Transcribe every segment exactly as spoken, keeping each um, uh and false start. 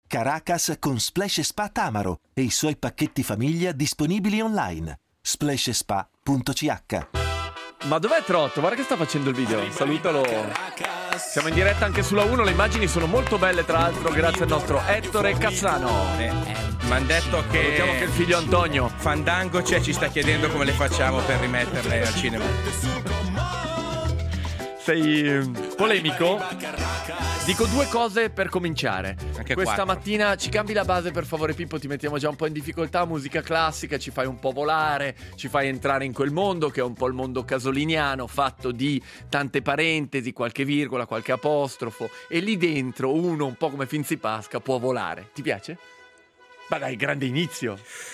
Caracas con Splash Spa Tamaro e i suoi pacchetti famiglia disponibili online. splash spa punto c h. Ma dov'è Trotto? Guarda che sta facendo il video. Salutalo. Siamo in diretta anche sulla uno. Le immagini sono molto belle, tra l'altro, grazie al nostro Ettore Cassano. Mi hanno detto che Salutiamo che il figlio Antonio Fandango cioè, ci sta chiedendo come le facciamo per rimetterle al cinema. Sei polemico? Dico due cose per cominciare. Anche Questa quattro. mattina ci cambi la base per favore Pippo, ti mettiamo già un po' in difficoltà. Musica classica, ci fai un po' volare, ci fai entrare in quel mondo che è un po' il mondo casoliniano, fatto di tante parentesi, qualche virgola, qualche apostrofo, e lì dentro uno un po' come Finzi Pasca può volare. Ti piace? Ma dai, grande inizio.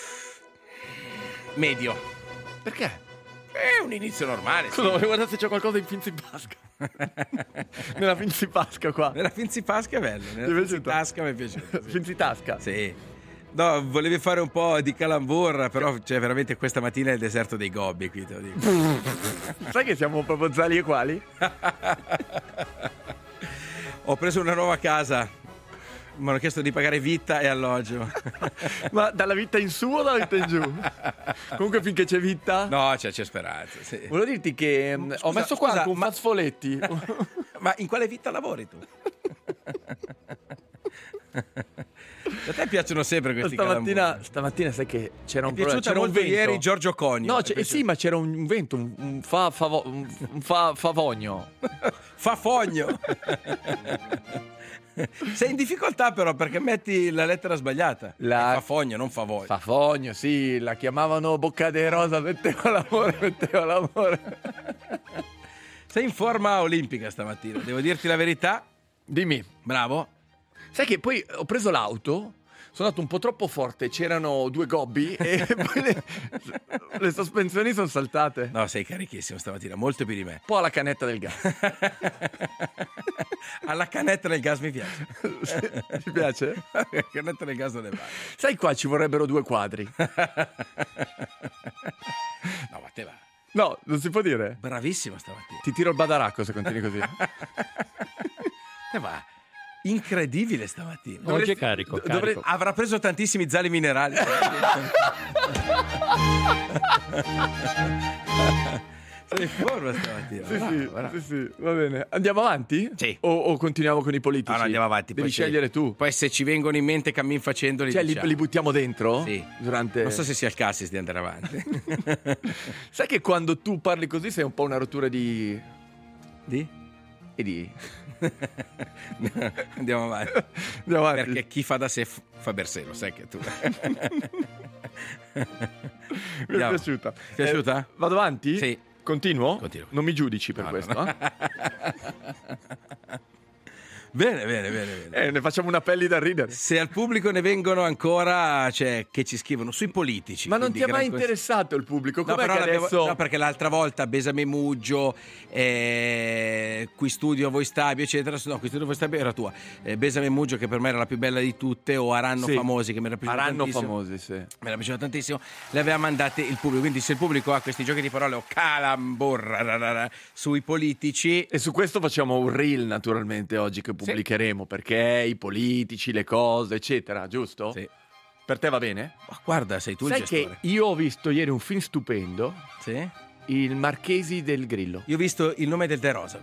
Medio. Perché? È un inizio normale. Sì. Scusa, guarda se c'è qualcosa in Finzi Pasca. Nella Finzi Pasca qua. Nella Finzi Pasca è bello. Ti è Nella Finzi piaciuto? Tasca mi è piaciuto. Sì. Finzi Tasca? Sì. No, volevi fare un po' di calamborra, però cioè, veramente questa mattina è il deserto dei gobbi qui, te lo dico. Sai che siamo proprio zali e quali? Ho preso una nuova casa. Mi hanno chiesto di pagare vita e alloggio. Ma dalla vita in su o dalla vita in giù? Comunque finché c'è vita. No, c'è, c'è speranza. Sì. Volevo dirti che mh, ho Scusa, messo qua scusa, anche un ma- fazzoletti. Ma in quale vita lavori tu? A te piacciono sempre questi Stamattina, calambori. stamattina sai che c'era un Mi è problema. piaciuta C'era un molto vento. ieri Giorgio Conio. No, Mi è c'è- eh piaciuto. sì, ma c'era un vento, un, un fa, favo- un, un fa, favogno. Fa fogno. Sei in difficoltà però perché metti la lettera sbagliata. La- È fa fogno, non fa voglia. Favogno, sì, la chiamavano Bocca de Rosa, metteva l'amore, metteva l'amore. Sei in forma olimpica stamattina, devo dirti la verità. Dimmi. Bravo. Sai che poi ho preso l'auto, sono andato un po' troppo forte, c'erano due gobbi e poi le, le sospensioni sono saltate. No, sei carichissimo stamattina, molto più di me. Un po' alla canetta del gas. Alla canetta del gas mi piace. Ti piace? La canetta del gas non è male. Sai, qua ci vorrebbero due quadri. No, ma te va. No, non si può dire. Bravissimo stamattina. Ti tiro il badaracco se continui così. Te va. Incredibile stamattina. Oggi è carico, dovrei- carico. Avrà preso tantissimi zali minerali. Sei in forma stamattina. Sì, Bravo, sì, bravo. sì, sì, va bene. Andiamo avanti? Sì. O, o continuiamo con i politici? No, no, andiamo avanti. Devi poi se- scegliere tu. Poi se ci vengono in mente cammin facendo li Cioè, li, diciamo. li buttiamo dentro? Sì. Durante... Non so se sia il cassis di andare avanti. Sai che quando tu parli così sei un po' una rottura di... Di? E di... Andiamo avanti. Andiamo avanti. Perché chi fa da sé f- fa Bersè, lo sai che tu. Mi è Andiamo. piaciuta. Ti è piaciuta? Eh, vado avanti? Sì. Continuo? Continuo. Non mi giudici per No, questo, no, no. eh? Bene, bene, bene, bene. Eh, ne facciamo una pelli da ridere. Se al pubblico ne vengono ancora, cioè, che ci scrivono sui politici. Ma non ti quindi è mai gran- interessato il pubblico? No, Com'è però che l'abbiamo- adesso... no, perché l'altra volta Besame Muggio, eh, Qui Studio Voi Stabio, eccetera. No, Qui Studio Voi Stabio era tua. Eh, Besame Muggio, che per me era la più bella di tutte, o Aranno Sì. Famosi, che mi era piaciuto Aranno tantissimo. famosi, sì. Me era piaciuto tantissimo. Le aveva mandate il pubblico. Quindi, se il pubblico ha questi giochi di parole o calamborra ra, ra, ra, sui politici, E su questo facciamo un reel naturalmente oggi che pubblicheremo, perché i politici, le cose, eccetera, giusto? sì. Per te va bene? Ma guarda, sei tu Sai il gestore. che io ho visto ieri un film stupendo, Sì? Il Marchesi del Grillo. Io ho visto Il nome del De Rosa.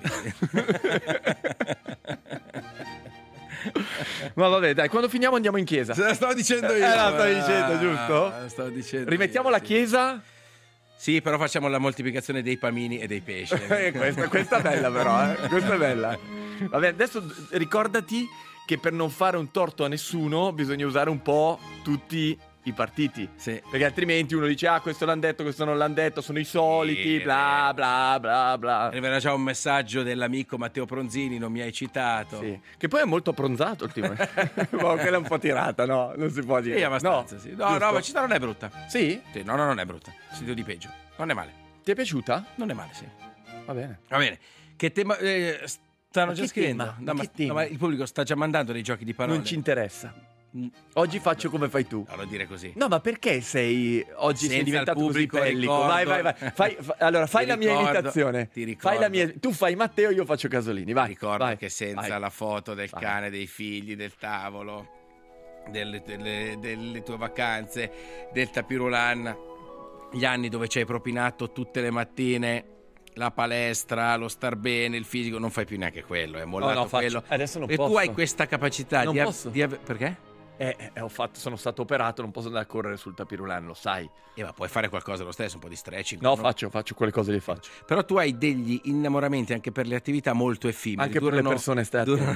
Ma vabbè, dai, quando finiamo andiamo in chiesa. Se la stavo dicendo io. Eh, la stavi dicendo, giusto? Ah, la stavo dicendo Rimettiamo io, la sì. chiesa? Sì, però facciamo la moltiplicazione dei panini e dei pesci. Eh, questa, questa è bella però, eh? Questa è bella. Vabbè, adesso ricordati che per non fare un torto a nessuno bisogna usare un po' tutti i partiti. Sì. Perché altrimenti uno dice, ah, questo l'hanno detto, questo non l'hanno detto, sono i soliti, Sì, bla eh. bla bla bla. Arriverà già un messaggio dell'amico Matteo Pronzini, non mi hai citato. Sì. Che poi è molto abbronzato ultimamente. Ma quella è un po' tirata, no? Non si può dire. Sì, abbastanza, no, sì. No, giusto? no, ma città non è brutta. Sì? Sì, no, no, non è brutta. Sito di peggio. Non è male. Ti è piaciuta? Non è male, sì. Va bene. Va bene. Che tema... eh, stanno Ma già che scrivendo. tema? No, Ma ma, che tema? no, ma il pubblico sta già mandando dei giochi di parole. Non ci interessa. Mm. Oggi faccio come fai tu. Allora dire così. No, ma perché sei oggi Senza sei diventato il così pubblico, pellico? ricordo- Vai, vai, vai. Fai, fa- allora, fai Ti la mia ricordo- imitazione. ti ricordo- Fai la mia, tu fai Matteo, io faccio Casolini. Vai. Ricordo vai, che senza vai. la foto del Vai. cane, dei figli, del tavolo. delle, delle, delle tue vacanze, del tapirulan, gli anni dove ci hai propinato tutte le mattine la palestra, lo star bene, il fisico, non fai più neanche quello, è mollato no, no, faccio- quello. adesso non e posso. tu hai questa capacità Non di, av- posso. di ave- perché? Eh, eh, ho fatto, sono stato operato, non posso andare a correre sul tapirulan, lo sai. Eh, ma puoi fare qualcosa lo stesso, un po' di stretching. No, faccio, faccio quelle cose, le faccio. Però tu hai degli innamoramenti anche per le attività molto effimeri. Anche per le persone, stai durano...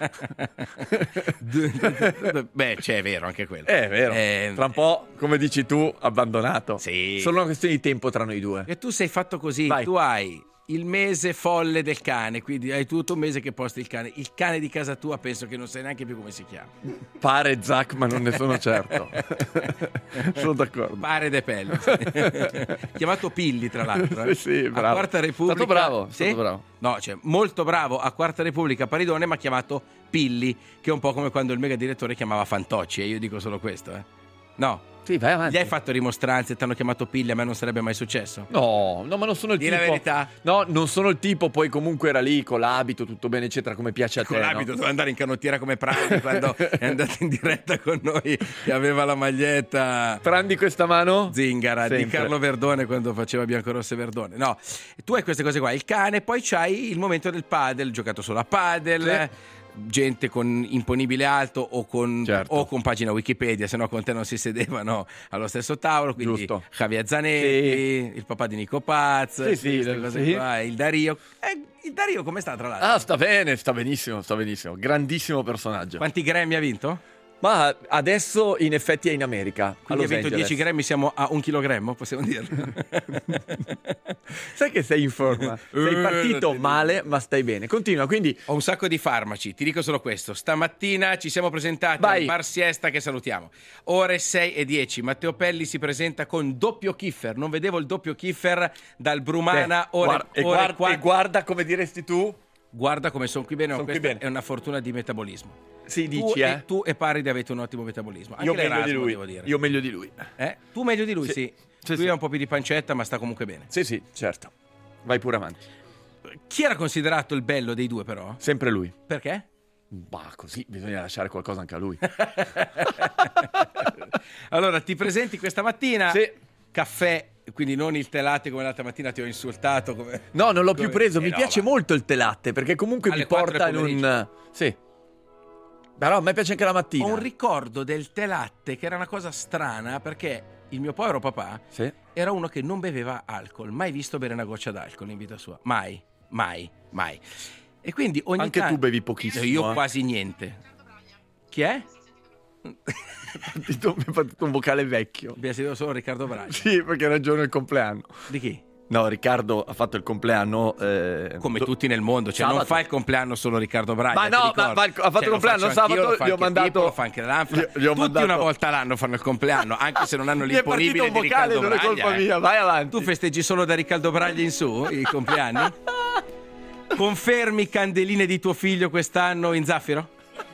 Beh, c'è, è vero, anche quello. Eh, È vero. Eh, Tra un po', come dici tu, abbandonato. Sì. Solo una questione di tempo tra noi due. E tu sei fatto così, Vai. tu hai il mese folle del cane, quindi hai tutto un mese che posti il cane. Il cane di casa tua penso che non sai neanche più come si chiama. Pare Zac, ma non ne sono certo. Sono d'accordo. Pare de Pelli. Chiamato Pilli, tra l'altro. eh. Sì, sì, A bravo. Quarta Repubblica. Stato bravo, Sì? stato bravo. No, cioè, molto bravo a Quarta Repubblica Paridone, ma chiamato Pilli, che è un po' come quando il mega direttore chiamava Fantocci, e io dico solo questo, eh. No. Sì, vai avanti. Gli hai fatto rimostranze, ti hanno chiamato Pilli, a me non sarebbe mai successo. No, no, ma non sono il Dì tipo. la verità. No, non sono il tipo, poi comunque era lì con l'abito, tutto bene, eccetera, come piace a te. Con l'abito, no? doveva andare in canottiera come Prandi quando è andato in diretta con noi, che aveva la maglietta Prendi questa mano? zingara di Sempre. Carlo Verdone quando faceva Biancorosso e Verdone. No, tu hai queste cose qua, il cane, poi c'hai il momento del padel, giocato solo a padel. Sì. Gente con imponibile alto o con, Certo. o con pagina Wikipedia, se no con te non si sedevano allo stesso tavolo, quindi Giusto. Javier Zanetti, il papà di Nico Paz, Sì, sì, queste cose sì. qua, il Dario. Eh, il Dario come sta, tra l'altro? Ah, sta bene, sta benissimo, sta benissimo. Grandissimo personaggio. Quanti Grammy ha vinto? Ma adesso in effetti è in America. Quindi a ha Los vinto Angeles. dieci Grammy, siamo a un chilogrammo, possiamo dirlo. Sai che sei in forma. Sei Eh, partito non ti male, ma stai bene. Continua, quindi Ho un sacco di farmaci, ti dico solo questo. Stamattina ci siamo presentati Vai. al Bar Siesta, che salutiamo. Ore sei e dieci, Matteo Pelli si presenta con doppio kiffer. Non vedevo il doppio kiffer dal Brumana. eh, ore, guarda, e, ore guarda, qua- e guarda come diresti tu. Guarda come sono qui bene, ma Son qui questa bene. è una fortuna di metabolismo. Sì, Tu, dici, e, eh. tu e Paride avete un ottimo metabolismo. Anche Io meglio di l'Erasmo, lui. devo dire. Io meglio di lui. Eh? Tu meglio di lui, sì. Sì. Sì, lui sì. ha un po' più di pancetta, ma sta comunque bene. Sì, sì, certo. Vai pure avanti. Chi era considerato il bello dei due, però? Sempre lui. Perché? Bah, così bisogna lasciare qualcosa anche a lui. Allora, ti presenti questa mattina? Sì. Caffè, quindi non il tè latte come l'altra mattina ti ho insultato. Come... No, non l'ho più come- preso. Eh, Mi no, piace va. molto il tè latte perché comunque Alle mi quattro porta in del un. Sì. Però a me piace anche la mattina. Ho un ricordo del tè latte che era una cosa strana, perché il mio povero papà Sì. era uno che non beveva alcol, mai visto bere una goccia d'alcol in vita sua. Mai, mai, mai. E quindi ogni Anche tanto... tu bevi pochissimo. Io eh. quasi niente. Chi è? Mi è partito un vocale vecchio. Abbiamo sentito solo Riccardo Braglia. Sì, perché era il giorno del compleanno. Di chi? No, Riccardo ha fatto il compleanno. eh, Come do- tutti nel mondo, cioè non Sabato. fa il compleanno solo Riccardo Braglia. Ma ti no, ricordo. ma fa il- ha fatto Cioè, il lo compleanno faccio sabato, anch'io, lo fa gli ho anche mandato- Pippo, lo fa anche l'Anfra. Gli- gli ho Tutti mandato- una volta l'anno fanno il compleanno, anche se non hanno Mi è partito l'imponibile un di vocale, Riccardo non è Braglia. colpa eh. mia. Vai avanti. Tu festeggi solo da Riccardo Braglia in su i compleanni? Confermi candeline di tuo figlio quest'anno in zaffiro?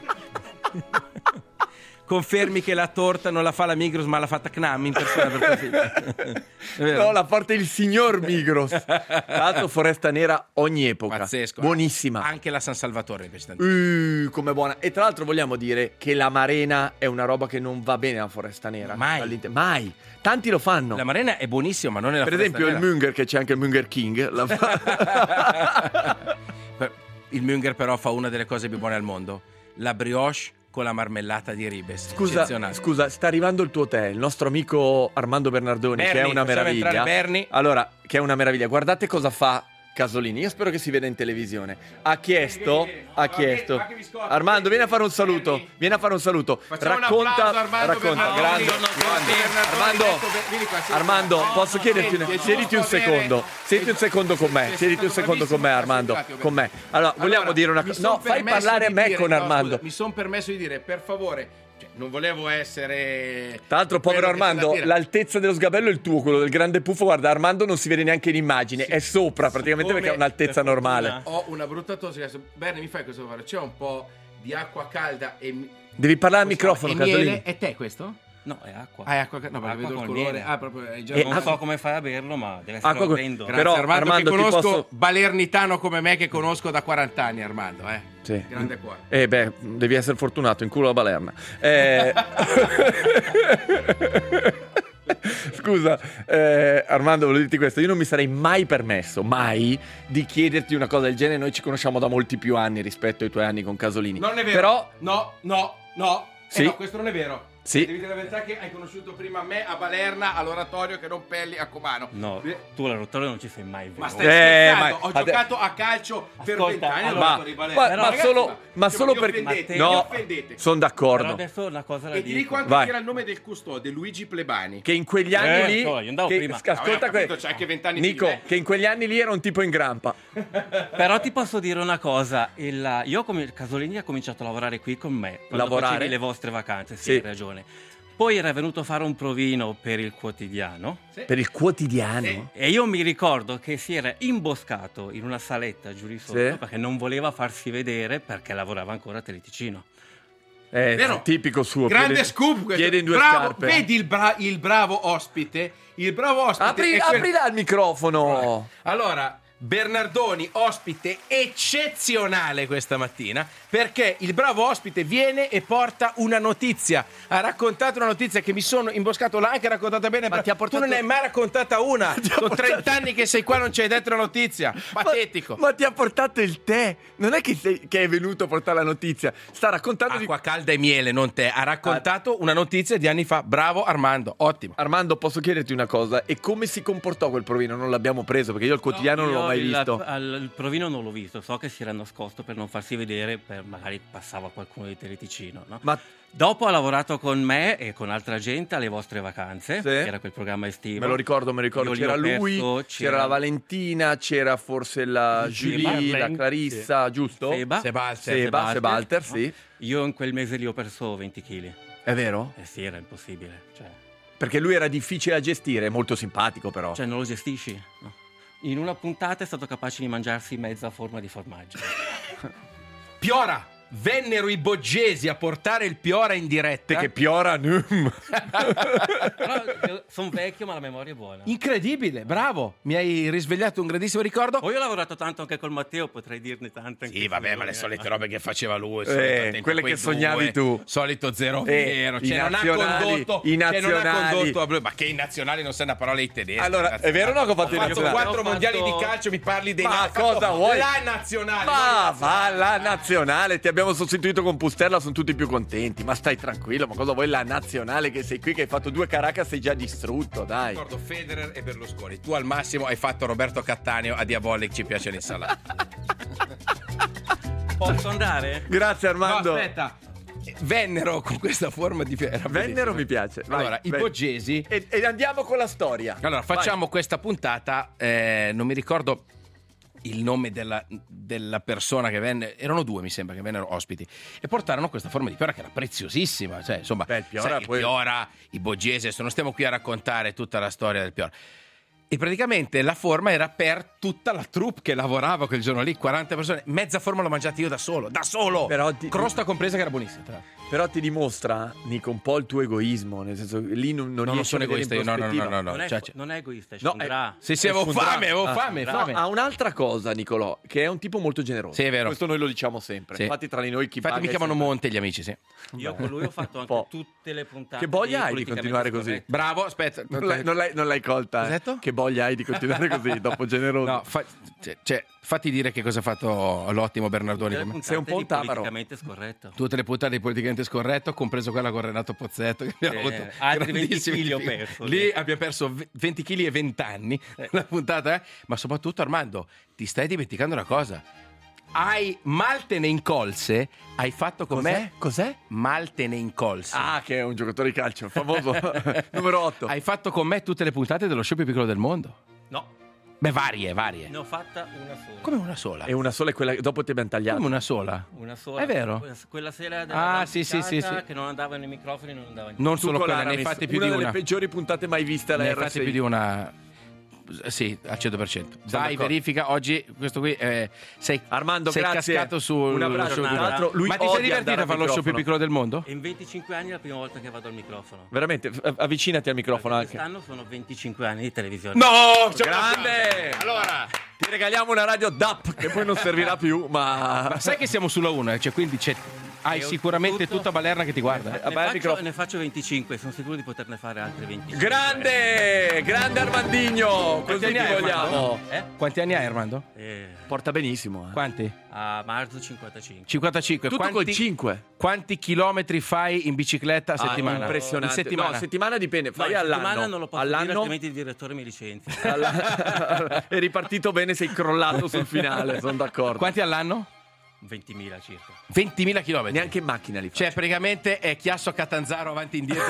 Confermi che la torta non la fa la Migros ma l'ha fatta Knam in persona per tuo figlio? È vero? No, la porta il signor Migros. Tra l'altro, foresta nera ogni epoca. Pazzesco. Buonissima. Anche la San Salvatore mi piace tantissimo. Uh, come buona. E tra l'altro vogliamo dire che la marena è una roba che non va bene alla foresta nera. Mai. All'inter- Mai. Tanti lo fanno. La marena è buonissima, ma non è la Per foresta esempio il nera. Munger, che c'è anche il Munger King. La fa- Il Munger però fa una delle cose più buone al mondo, la brioche con la marmellata di ribes. Scusa, Eccezionale. scusa, sta arrivando il tuo tè, il nostro amico Armando Bernardoni, Berni, che è una facciamo meraviglia. entrare Berni. Allora, che è una meraviglia. Guardate cosa fa Casolini. Io spero che si veda in televisione. Ha chiesto, ha chiesto. Armando, vieni a fare un saluto. Vieni a fare un saluto. Facciamo un Racconta, applauso a Armando racconta. Bernardoni, Grande, con nostro grande. Bernardoni, Armando, detto, vieni qua, siedi Armando, qua. posso chiederti un, Senti, siediti un va bene. secondo. Siediti un secondo con me. Sei Siediti un stato secondo con me, bravissimo, Armando. grazie, Con me. Allora, vogliamo Allora, dire una mi cosa. son No, fai permesso parlare a di me dire- con no, Armando. scusa, mi sono permesso di dire, per favore, cioè, non volevo essere... Tra l'altro, povero quello che Armando, sta da dire. l'altezza dello sgabello è il tuo, quello del grande puffo. Guarda, Armando non si vede neanche in immagine, è sopra praticamente Siccome, perché ha un'altezza per fortuna, normale. Ho una brutta tosse. adesso, Bene, mi fai questo fare? C'è un po' di acqua calda e... mi- Devi parlare al come si microfono, chiama? E Casolini. miele. È te questo? No, è acqua. Ah, è acqua, no, perché Acqua vedo il col colore. miele. Ah, proprio hai già E non visto. so come fai a berlo, ma deve essere Acqua col- orrendo. Grazie Però, Armando, Armando, che ti conosco posso- balernitano come me che conosco da quaranta anni, Armando, eh. Sì. Grande cuore. Eh beh, devi essere fortunato, in culo la balerna. Eh... Scusa, eh, Armando, volevo dirti questo. Io non mi sarei mai permesso, mai, di chiederti una cosa del genere. Noi ci conosciamo da molti più anni rispetto ai tuoi anni con Casolini. Non è vero. Però, No, no, no. Sì. Eh no, questo non è vero. Sì. Devi dire la verità che hai conosciuto prima me a Balerna, all'oratorio che non pelli a Comano. No, Eh, tu all'oratorio non ci sei mai vero. Ma stai Eh, scherzando? ma- Ho ade- giocato a calcio per Ascolta, vent'anni allora, all'oratorio di Balerna. ma, Però, ma ragazzi, solo, ma- ma cioè, solo mi perché offendete, mi no, offendete. sono Però d'accordo. adesso una cosa da E ti dire. dico anche Vai. che era il nome del custode, Luigi Plebani. Che in quegli anni Eh, lì, so, io andavo che- prima. ascolta, Vabbè, ho capito, que- c'hai anche vent'anni più Nico, di me. che in quegli anni lì era un tipo in grampa. Però ti posso dire una cosa, il, io ho comi- Casolini ha cominciato a lavorare qui con me, quando Lavorare? facevi le vostre vacanze, sì, Sì. hai ragione. Poi era venuto a fare un provino per il quotidiano Per il quotidiano. Sì. e io mi ricordo che si era imboscato in una saletta giù di sotto Sì. perché non voleva farsi vedere perché lavorava ancora a Teleticino. È Vero? tipico suo. Grande piede- scoop questo. Piede in due bravo, scarpe. Vedi il, bra- il bravo ospite? Il bravo ospite Apri, è quel- apri là il microfono. Allora, Bernardoni, ospite eccezionale questa mattina, perché il bravo ospite viene e porta una notizia. Ha raccontato una notizia che mi sono imboscato, l'ha anche raccontata bene. Ma ti ha portato- Tu non ne hai mai raccontata una. Ti ha Sono portato- trenta anni che sei qua, non ci hai detto la notizia. Patetico. Ma, ma ti ha portato il tè. Non è che, sei, che è venuto a portare la notizia. Sta raccontando di... Acqua calda e miele, non te. Ha raccontato una notizia di anni fa. Bravo Armando, ottimo. Armando, posso chiederti una cosa? E come si comportò quel provino? Non l'abbiamo preso perché io il quotidiano non Io l'ho mai il, visto. al- il provino non l'ho visto, so che si era nascosto per non farsi vedere, per magari passava qualcuno di Teleticino, no? Ma Dopo ha lavorato con me e con altra gente alle vostre vacanze, Sì. che era quel programma estivo. me lo ricordo, me lo ricordo. Io lì C'era ho lui, perso, c'era la Valentina, c'era forse la Seba. Julie, la Clarissa, giusto? Seba. Sebalter. Seba, Sebalter, Sebalter, no? sì. Io in quel mese lì ho perso venti chili. È vero? Eh sì, era impossibile. Cioè, Perché lui era difficile da gestire, molto simpatico però. cioè non lo gestisci? No. In una puntata è stato capace di mangiarsi mezza forma di formaggio. Piora. Vennero i boggesi a portare il Piora in diretta. Che Piora, num. Però sono vecchio ma la memoria è buona. Incredibile, bravo. Mi hai risvegliato un grandissimo ricordo. Poi ho lavorato tanto anche col Matteo, potrei dirne tante anche Sì, vabbè, su ma le lui, solite eh. robe che faceva lui, Eh, solito attento a quelle quei che sognavi due, tu. Solito zero Eh, vero, i cioè non ha nazionali, condotto, i cioè non ha nazionali. condotto a Blu- ma che i nazionali non sanno una parola di tedesco. Allora, ragazzi. è vero o no che ho fatto Ho i fatto nazionali? quattro Ho fatto- mondiali di calcio, mi parli dei Ma na- cosa ho vuoi? La nazionale. Ma non va, la nazionale, ti abbiamo sostituito con Pustella, sono tutti più contenti. Ma stai tranquillo, ma cosa vuoi la nazionale che sei qui, che hai fatto due Caracas, sei già distrutto, dai. Ricordo Federer e Berlusconi. Tu al massimo hai fatto Roberto Cattaneo, a Diabolic ci piace l'insalata. Posso andare? Grazie No, Armando. aspetta. Vennero con questa forma di era Vennero bellissimo. mi piace. Vai, Allora, i vai. boggesi. E, e andiamo con la storia. Allora, facciamo questa puntata. eh, non mi ricordo il nome della, della persona che venne. Erano due, mi sembra, che vennero ospiti. E portarono questa forma di Piora che era preziosissima. Cioè, insomma, Beh, il Piora sai, il poi- Piora, i boggesi. Adesso non stiamo qui a raccontare tutta la storia del Piora. E praticamente la forma era per tutta la troupe che lavorava quel giorno lì, quaranta persone. Mezza forma l'ho mangiata io da solo, da solo. Però ti- Crosta compresa, che era buonissima. tra l'altro. Però ti dimostra, Nico, un po' il tuo egoismo. Nel senso, lì non, non No, non riesci sono a vedere egoista in io, no, no, no, prospettiva. no, no. Non, è, Cioè, cioè- non è egoista, è No, scondrà. Sì, sì, avevo Sfondrà. fame, avevo Ah, fame, sfondrà. fame. No, ha un'altra cosa, Nicolò, che è un tipo molto generoso. Sì, è vero. Questo noi lo diciamo sempre. Sì. Infatti, tra di noi chi Infatti paga mi è chiamano sempre- Monte gli amici, sì. Io con lui ho fatto Un po'. anche tutte le puntate. Che voglia hai di Politicamente continuare così? Scorretto. Bravo, aspetta. Non l'hai, non l'hai- non l'hai colta. Cosa eh? hai detto? Che voglia hai di continuare così, dopo generoso. No, fa- cioè, cioè, fatti dire che cosa ha fatto l'ottimo Bernardoni. Tutte le con me. Sei un po' un puntate di tavaro. politicamente scorretto. Tutte le puntate di politicamente scorretto, compreso quella con Renato Pozzetto. Che abbiamo Eh, avuto altri grandissimi venti chili ho difficoltà. perso, Lì lì. abbiamo perso v- venti chili e venti anni. La puntata, eh? Ma soprattutto, Armando, ti stai dimenticando una cosa. Hai Maltene in colse, hai fatto con Cos'è? me Cos'è? Maltene in colse. Ah, che è un giocatore di calcio, famoso. Numero otto. Hai fatto con me tutte le puntate dello show più piccolo del mondo. No, Beh, varie, varie. ne ho fatta una sola. Come una sola? E una sola è quella che dopo ti abbiamo tagliato. Come una sola? Una sola. È vero? Quella, quella sera della Ah, sì, sì, sì, puntata sì. che non andavano i microfoni, non andava niente. Non Tu solo con quella, ne hai l'Aramis, fatte più una di delle una. peggiori puntate mai viste alla Ne hai R fatte sei. più di una. sì, al cento per cento. Siamo Vai, d'accordo. verifica. Oggi questo qui eh, sei, Armando, sei grazie. cascato sul Un abbraccio. sul- Tra l'altro, lui Ma ti odia sei divertito andare a al fare lo show più microfono. piccolo del mondo? E in venticinque anni è la prima volta che vado al microfono. Veramente, av- avvicinati al microfono Perché anche. Quest'anno sono venticinque anni di televisione. No! Grande! Allora, Ti regaliamo una radio D A P che poi non servirà più, ma... ma sai che siamo sulla uno, cioè quindi c'è, hai E sicuramente tutto- tutta Balerna che ti guarda. Eh, Ne Vabbè, al faccio, microfono. ne faccio venticinque, sono sicuro di poterne fare altre venticinque. Grande! Grande Armandinho! Così anni ti hai, vogliamo. Armando? Eh? Quanti anni hai, Armando? Eh, Porta benissimo. Eh. Quanti? a marzo cinquantacinque. cinquantacinque. Tutto quanti, col cinque. Quanti chilometri fai in bicicletta a Ah, settimana? impressionante. In settimana? No, settimana dipende. No, Fai in all'anno. settimana non lo posso dire, all'anno altrimenti il direttore mi licenzia. alla- è ripartito bene, sei crollato sul finale, sono d'accordo. Quanti all'anno? ventimila circa. ventimila chilometri. Neanche in macchina li fai. Cioè, praticamente è Chiasso a Catanzaro avanti e indietro.